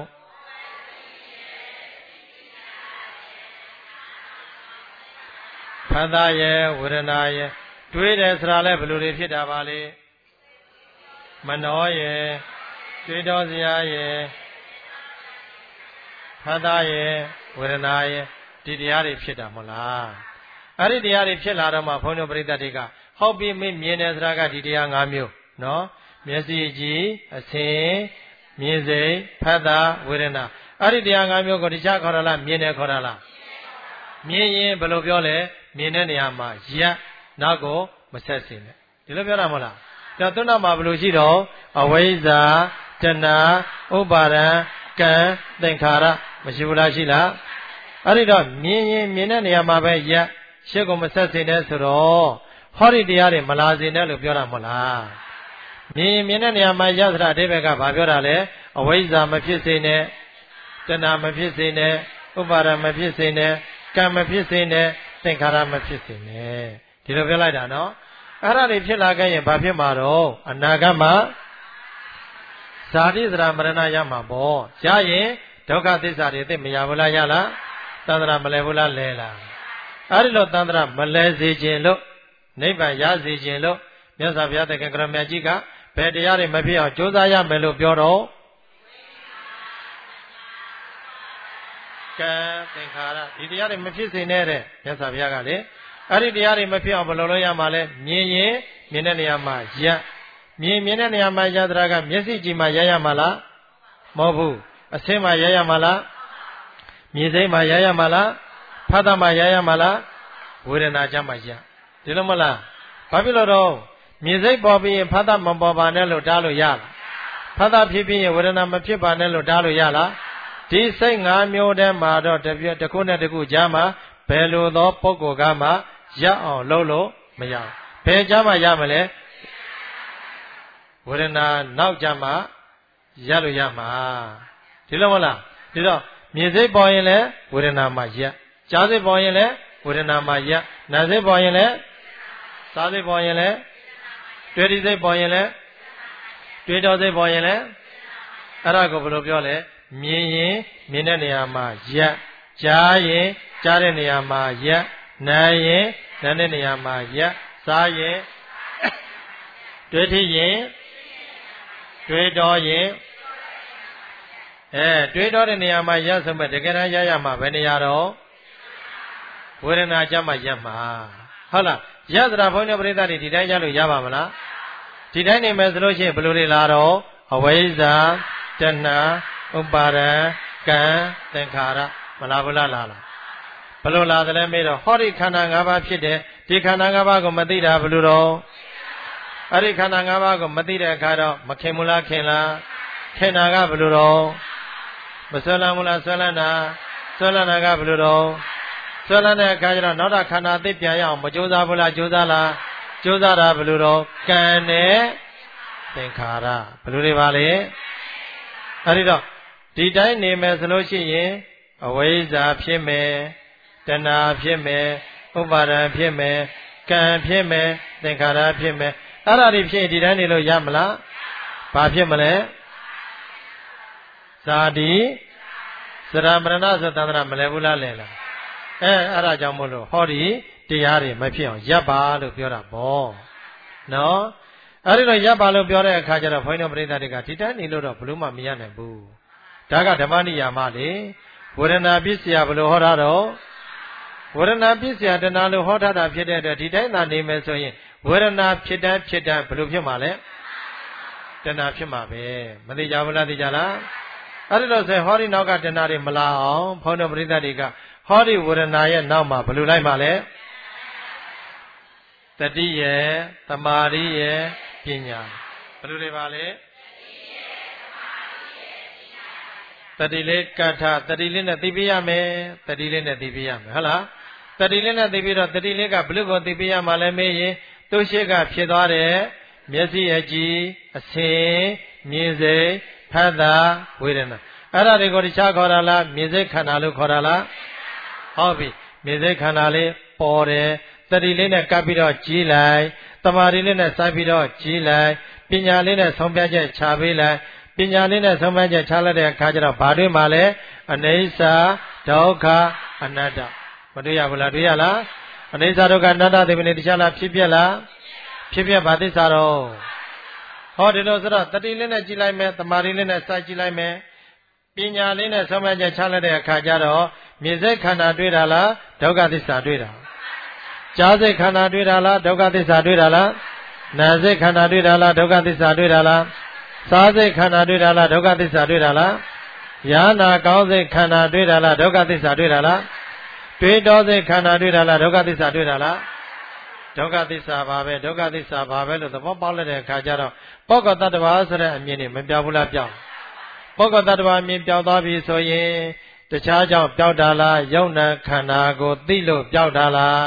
ဖတ်တာရဲ့ဝေဒနာရဲ့တွေးတယ်ဆိုတာလည်းဘယ်လိုတွေဖြစ်တာပါလဲမနောရဲ့တွေးတော်စရာရဲ့ဖတ်တာရဲ့ဝေဒနာရဲ့ဒီတရားတွေဖြစ်တာမဟုတ်လားအဲ့ဒီတရားတွေဖြစ်လာတော့မှဘုန်းတော်ပရိသတ်တွေကဟုတ်ပြီမင်းမြင်တယ်ဆိုတာကဒီတရား၅မျိုးနော်မျက်စိကြည့်အဆင်မြင်စိတ်ဖတ်တာဝေဒနာအဲ့ဒီတရား၅မျိုးကိုတရားခေါ်ရလားမြင်တယ်ခေါ်ရလားမြင်ရင်ဘယ်လိုပြောလဲမြင်တဲ့နေရာမှာရက်နောက်ကိုမဆက်စင်နဲ့ဒီလိုပြောတာမဟုတ်လားဒါသုဏမှာဘယ်လိုရှိတော့အဝိဇ္ဇာတဏှာဥပါဒံကံသင်္ခါရမရှိဘူးလားရှိလားအဲ့ဒီတော့မြင်ရင်မြင်တဲ့နေရာမှာပဲရက်ရှစ်ကိုမဆက်စင်နဲ့ဆိုတော့ဟောဒီတရားတွေမလာစင်နဲ့လို့ပြောတာမဟုတ်လားမြင်ရင်မြင်တဲ့နေရာမှာရက်ဆိုတာအဓိပ္ပာယ်ကဘာပြောတာလဲအဝိဇ္ဇာမဖြစ်စေနဲ့တဏှာမဖြစ်စေနဲ့ဥပါဒံမဖြစ်စေနဲ့ကံမဖြစ်စေနဲ့သင်္ခါရမဖြစ်စေနဲ့ဒီလိုပြောလိုက်တာနော်အဲ့ဒါတွေဖြစ်လာခဲ့ရင်ဘာဖြစ်မှာတော့အနာဂတ်မှာဇာတိစရာမရဏရမှာပေါ့ရရင်ဒုက္ခသစ္စာတွေသိမရဘူးလားရလားသန္တရာမလဲဘူးလားလဲလားအဲ့ဒီလိုသန္တရာမလဲစေခြင်းလို့နိဗ္ဗာန်ရစေခြင်းလို့မြတ်စွာဘုရားတခင်ကရမြတ်ကြီးကဘယ်တရားတွေမဖြစ်အောင်ကြိုးစားရမယ်လို့ပြောတော့ကံသင်္ခါရဒီတရားတွေမဖြစ်စေနဲ့တဲ့မြတ်စွာဘုရားကလေအဲ့ဒီတရားတွေမဖြစ်အောင်ဘယ်လိုလုပ်ရမှာလဲမြင်ရင်မြင်တဲ့နေရာမှာရက်မြင်မြင်တဲ့နေရာမှာယတရာကမျက်စိကြည့်မှရရမှာလားမဟုတ်ဘူးအစင်းမှရရမှာလားမြင်စိမ့်မှရရမှာလားဖတ်တာမှရရမှာလားဝေဒနာကြမှာရဒီလိုမလားဘာဖြစ်လို့တော့မြင်စိတ်ပေါ်ပြီးရင်ဖတ်တာမပေါ်ပါနဲ့လို့တားလို့ရလားဖတ်တာဖြစ်ပြီးရင်ဝေဒနာမဖြစ်ပါနဲ့လို့တားလို့ရလားဒီစိတ်ငါးမျိုးတည်းမှာတော့တပြည့်တစ်ခုနဲ့တစ်ခုကြားမှာဘယ်လိုသောပုဂ္ဂိုလ်ကမှရအောင်လုပ်လို့မရဘူးဘယ်ကြားမှာရမလဲဝေဒနာနောက်ကြမှာရလို့ရမှာဒီလိုမလားဒီတော့မြင်စိတ်ပေါ်ရင်လည်းဝေဒနာမှာရကြားစိတ်ပေါ်ရင်လည်းဝေဒနာမှာရနာစိတ်ပေါ်ရင်လည်းစားစိတ်ပေါ်ရင်လည်းတွေ့တိစိတ်ပေါ်ရင်လည်းတွေ့တော်စိတ်ပေါ်ရင်လည်းအဲ့ဒါကိုဘယ်လိုပြောလဲမြင်ရင်မြင်တဲ့နေရာမှာရကြားရင်ကြားတဲ့နေရာမှာရနားရင်နားတဲ့နေရာမှာရစားရင်တွေ့ထိရင်တွေ့တော်ရင်အဲတွေ့တော်တဲ့နေရာမှာရဆိုမဲ့တကယ်တမ်းရရမှာဘယ်နေရာတော့ဝေဒနာကြမှာရမှာဟုတ်လားရသရာဘုန်းကြီးပရိသတ်တွေဒီတိုင်းကြလို့ရပါမလားဒီတိုင်းနေမယ်ဆိုလို့ရှိရင်ဘယ်လိုတွေလာတော့အဝိဇ္ဇာတဏှာဥပါဒံကံသင်္ခါရမလားဘူးလားလားဘယ်လိုလာတယ်လဲမေးတော့ဟောဒီခန္ဓာ၅ပါးဖြစ်တယ်ဒီခန္ဓာ၅ပါးကိုမသိတာဘယ်လိုတော့အဲ့ဒီခန္ဓာ၅ပါးကိုမသိတဲ့အခါတော့မခင်ဘူးလားခင်လားခင်တာကဘယ်လိုတော့မဆွဲလန်းဘူးလားဆွဲလန်းတာဆွဲလန်းတာကဘယ်လိုတော့ဆွဲလန်းတဲ့အခါကျတော့နောက်တာခန္ဓာသိပြန်ရအောင်မကြိုးစားဘူးလားကြိုးစားလားကြိုးစားတာဘယ်လိုတော့ကံနဲ့သင်္ခါရဘယ်လိုတွေပါလဲအဲ့ဒီတော့ဒီတိုင်းနေမယ်ဆိုလို့ရှိရင်အဝိဇ္ဇာဖြစ်မယ်တဏှာဖြစ်မယ်ဥပါဒံဖြစ်မယ်ကံဖြစ်မယ်သင်္ခါရဖြစ်မယ်အဲ့ဒါတွေဖြစ်ဒီတိုင်းနေလို့ရမလားဘာဖြစ်မလဲဇာတိသရမရဏဆိုတန္တရာမလဲဘူးလားလဲလားအဲအဲ့ဒါကြောင့်မို့လို့ဟောဒီတရားတွေမဖြစ်အောင်ရပ်ပါလို့ပြောတာပေါ့နော်အဲ့ဒီတော့ရပ်ပါလို့ပြောတဲ့အခါကျတော့ဘုန်းကြီးတို့ပရိသတ်တွေကဒီတိုင်းနေလို့တော့ဘလို့မှမရနိုင်ဘူးဒါကဓမ္မနိယာမလေဝေဒနာပစ္စယဘလို့ဟောတာတော့ဝေဒနာပစ္စယတဏှာလို့ဟောထားတာဖြစ်တဲ့အတွက်ဒီတိုင်းသာနေမယ်ဆိုရင်ဝေဒနာဖြစ်တဲ့ဖြစ်တဲ့ဘလို့ဖြစ်မှာလဲတဏှာဖြစ်မှာပဲမသိကြဘူးလားသိကြလားအဲ့ဒီတော့ဆိုဟောဒီနောက်ကတဏှာတွေမလာအောင်ဘုန်းတော်ပရိသတ်တွေကဟောဒီဝေဒနာရဲ့နောက်မှာဘလို့လိုက်မှာလဲတတိယသမာဓိယပညာဘလို့တွေပါလဲတတိလေးကထတတိလေးနဲ့သိပြရမယ်တတိလေးနဲ့သိပြရမယ်ဟုတ်လားတတိလေးနဲ့သိပြီးတော့တတိလေးကဘလို့ကိုသိပြရမှာလဲမေးရင်သူရှိကဖြစ်သွားတယ်မျက်စိအကြည့်အဆင်မြင်စိတ်ဖတ်တာဝေဒနာအဲ့ဒါတွေကိုတခြားခေါ်တာလားမြင်စိတ်ခန္ဓာလို့ခေါ်တာလားဟုတ်ပြီမြင်စိတ်ခန္ဓာလေးပေါ်တယ်တတိလေးနဲ့ကပ်ပြီးတော့ကြည်လိုက်တမာရီလေးနဲ့စိုက်ပြီးတော့ကြည်လိုက်ပညာလေးနဲ့ဆုံးဖြတ်ချက်ချပေးလိုက်ပညာလေးနဲ့ဆုံးဖြတ်ချက်ချလိုက်တဲ့အခါကျတော့ဘာတွေ့မှလဲအနိစ္စဒုက္ခအနတ္တမတွေ့ရဘူးလားတွေ့ရလားအနိစ္စဒုက္ခအနတ္တသိပင်တခြားလားဖြစ်ပြက်လားဖြစ်ပြက်ဘာသစ္စာတော့ဟောဒီလိုဆိုတော့တတိလေးနဲ့ကြည်လိုက်မယ်တမာရီလေးနဲ့စိုက်ကြည့်လိုက်မယ်ပညာလေးနဲ့ဆုံးဖြတ်ချက်ချလိုက်တဲ့အခါကျတော့မြင်စိတ်ခန္ဓာတွေ့တာလားဒုက္ခသစ္စာတွေ့တာကြားစိတ်ခန္ဓာတွေ့တာလားဒုက္ခသစ္စာတွေ့တာလားနာစိတ်ခန္ဓာတွေ့တာလားဒုက္ခသစ္စာတွေ့တာလားစားစိတ်ခန္ဓာတွေ့တာလားဒုက္ခသစ္စာတွေ့တာလားယာနာကောင်းစိတ်ခန္ဓာတွေ့တာလားဒုက္ခသစ္စာတွေ့တာလားတွေ့တော်စိတ်ခန္ဓာတွေ့တာလားဒုက္ခသစ္စာတွေ့တာလားဒုက္ခသစ္စာပါပဲဒုက္ခသစ္စာပါပဲလို့သဘောပေါက်လိုက်တဲ့အခါကျတော့ပုဂ္ဂိုလ်တ attva ဆိုတဲ့အမြင်တွေမပြောင်းဘူးလားပြောင်းပုဂ္ဂိုလ်တ attva အမြင်ပြောင်းသွားပြီဆိုရင်တခြားကြောင့်ပြောက်တာလားယုံနာခန္ဓာကိုသိလို့ပြောက်တာလား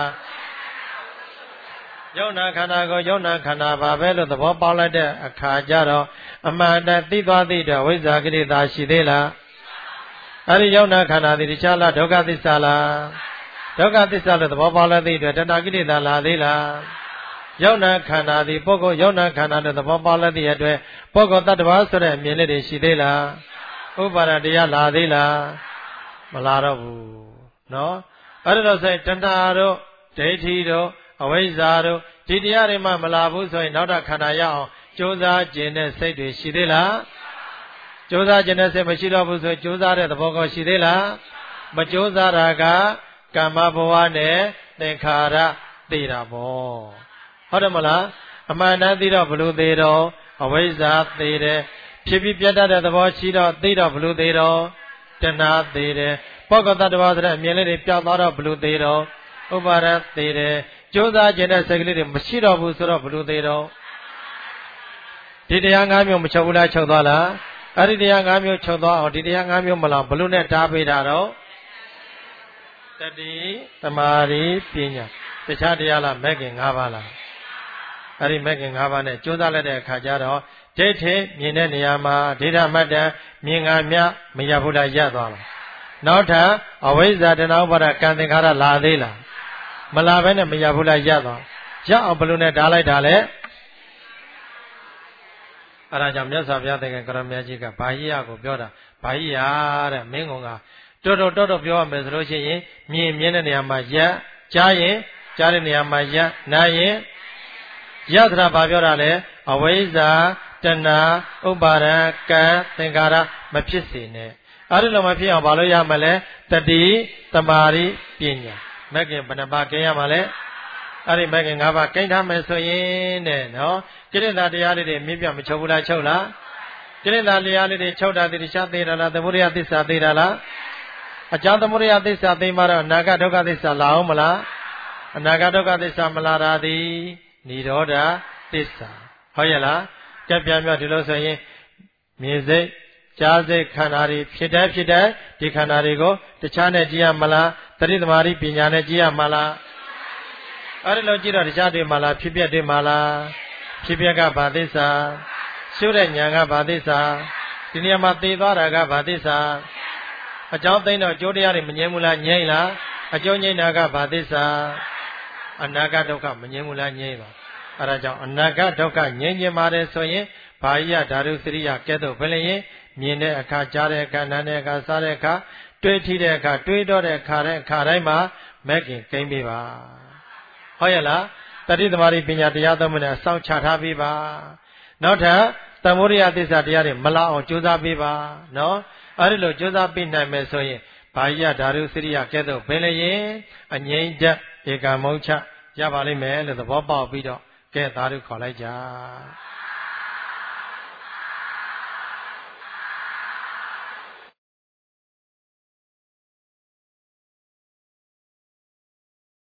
ယုံနာခန္ဓာကိုယုံနာခန္ဓာပါပဲလို့သဘောပေါက်လိုက်တဲ့အခါကျတော့အမှန်တန်သိသွားသိတော့ဝိဇ္ဇာကိလေသာရှိသေးလားအဲ့ဒီယုံနာခန္ဓာဒီတခြားလားဒုက္ခသစ္စာလားဒုက္ခသစ္စာလို့သဘောပေါက်လိုက်တဲ့အတွက်တဏှာကိလေသာလာသေးလားယုံနာခန္ဓာဒီပုဂ္ဂိုလ်ယုံနာခန္ဓာလို့သဘောပေါက်လိုက်တဲ့အတွက်ပုဂ္ဂိုလ်တ attva ဆိုတဲ့အမြင်လေးတွေရှိသေးလားဥပါဒတရားလာသေးလားမလာတော့ဘူးနော်အဲ့ဒါတော့ဆိုရင်တဏှာတို့ဒိဋ္ဌိတို့အဝိဇ္ဇာတို့ဒီတရားတွေမှမလာဘူးဆိုရင်နောက်တာခန္ဓာရအောင်ကြိုးစားခြင်းနဲ့စိတ်တွေရှိသေးလားကြိုးစားခြင်းနဲ့စိတ်မရှိတော့ဘူးဆိုရင်ကြိုးစားတဲ့သဘောကောရှိသေးလားမကြိုးစားတာကကမ္မဘဝနဲ့သင်္ခါရသိတာပေါ့ဟုတ်တယ်မလားအမှန်တမ်းသိတော့ဘလို့သေးတော့အဝိဇ္ဇာသေးတယ်ဖြစ်ပြီးပြတ်တတ်တဲ့သဘောရှိတော့သိတော့ဘလို့သေးတော့တဏှာသေးတယ်ပောကတတ္တဝါဆိုတဲ့အမြင်လေးတွေပျောက်သွားတော့ဘလို့သေးတော့ဥပါဒသေးတယ်ကြိုးစားခြင်းတဲ့စိတ်ကလေးတွေမရှိတော့ဘူးဆိုတော့ဘလို့သေးတော့ဒီတရား၅မျိုးမချုပ်ဘူးလားချုပ်သွားလားအဲ့ဒီတရား၅မျိုးချုပ်သွားအောင်ဒီတရား၅မျိုးမလောက်ဘလို့နဲ့တားပေးတာတော့တတိသမာဓိပညာတခြားတရားလားမဲ့ခင်၅ပါးလားအဲ့ဒီမဲ့ခင်၅ပါးနဲ့ကြိုးစားလိုက်တဲ့အခါကျတော့ဒိဋ္ဌိမြင်တဲ့နေရာမှာဒိဋ္ဌမတ္တမြင်ငါမြမရဘူးလားရပ်သွားလားနောက်ထပ်အဝိဇ္ဇာတဏှာဥပါဒကံသင်္ခါရလာသေးလားမလာဘဲနဲ့မရဘူးလားရပ်သွားရပ်အောင်ဘလို့နဲ့ဓာလိုက်တာလဲအဲ့ဒါကြောင့်မြတ်စွာဘုရားသခင်ကရမကြီးကဘာဟိယကိုပြောတာဘာဟိယတဲ့မင်းကောင်ကတော်တော်တော်တော်ပြောရမယ်ဆိုလို့ရှိရင်မြင်မြင်တဲ့နေရာမှာရပ်ကြားရင်ကြားတဲ့နေရာမှာရပ်နားရင်ရပ်သရာဘာပြောတာလဲအဝိဇ္ဇာတဏှာဥပါဒကံသင်္ခါရမဖြစ်စေနဲ့အဲ့ဒီလိုမဖြစ်အောင်ဘာလို့ရမလဲတတိတမာရိပညာမဂ္ဂင်ဘယ်နှပါးကျင်းရမှာလဲအဲ့ဒီမဂ္ဂင်၅ပါးကျင်းထားမယ်ဆိုရင်တဲ့နော်ကိလေသာတရားလေးတွေမြင့်ပြမချုပ်ဘူးလားချုပ်လားကိလေသာတရားလေးတွေချုပ်တာတခြားသေးတာလားသမုဒယသစ္စာသေးတာလားအကြောင်းသမုဒယသစ္စာသိမှတော့အနာဂတ်ဒုက္ခသစ္စာလာအောင်မလားအနာဂတ်ဒုက္ခသစ္စာမလာတာသည်និရောဓသစ္စာဟုတ်ရဲ့လားကြက်ပြန်ပြောဒီလိုဆိုရင်မြင်စိတ်ကြားစိတ်ခန္ဓာတွေဖြစ်တဲ့ဖြစ်တဲ့ဒီခန္ဓာတွေကိုတခြားနဲ့ကြည့်ရမလားတတိသမารိပညာနဲ့ကြည့်ရမလားအဲ့ဒီလိုကြည့်တော့တခြားတွေမလားဖြစ်ပြတွေမလားဖြစ်ပြကဘာသစ္စာရှုတဲ့ဉာဏ်ကဘာသစ္စာဒီနေရာမှာသိသွားတာကဘာသစ္စာအကြောင်းသိတော့အကျိုးတရားတွေမငြင်းဘူးလားငြိမ့်လားအကျိုးငြိမ့်တာကဘာသစ္စာအနာဂတ်ဒုက္ခမငြင်းဘူးလားငြိမ့်ပါအဲဒါကြောင့်အနာဂတ်ဒုက္ခငြိမ့်ခြင်းပါတယ်ဆိုရင်ဘာဟိယဓာတုစရိယကဲ့သို့ဘယ်လျင်မြင်တဲ့အခါကြားတဲ့အခါနားတဲ့အခါစားတဲ့အခါတွေးထီးတဲ့အခါတွေးတော့တဲ့အခါတဲ့အခါတိုင်းမှာမဲ့ခင်ကိန်းပေးပါဟုတ်ရဲ့လားတတိသမารိပညာတရားသုံးမှုနဲ့စောင့်ချထားပေးပါနောက်ထပ်သမုဒယသစ္စာတရားတွေမလောက်အောင်ကြိုးစားပေးပါနော်အဲဒီလိုကြိုးစားပေးနိုင်မယ်ဆိုရင်ဘာဟိယဓာတုစရိယကဲ့သို့ဘယ်လျင်အငြိမ့်တက်ဧကမုံချရပါလိမ့်မယ်လို့သဘောပေါက်ပြီးတော့ကဲသာဓုခေါ်လိုက်ကြ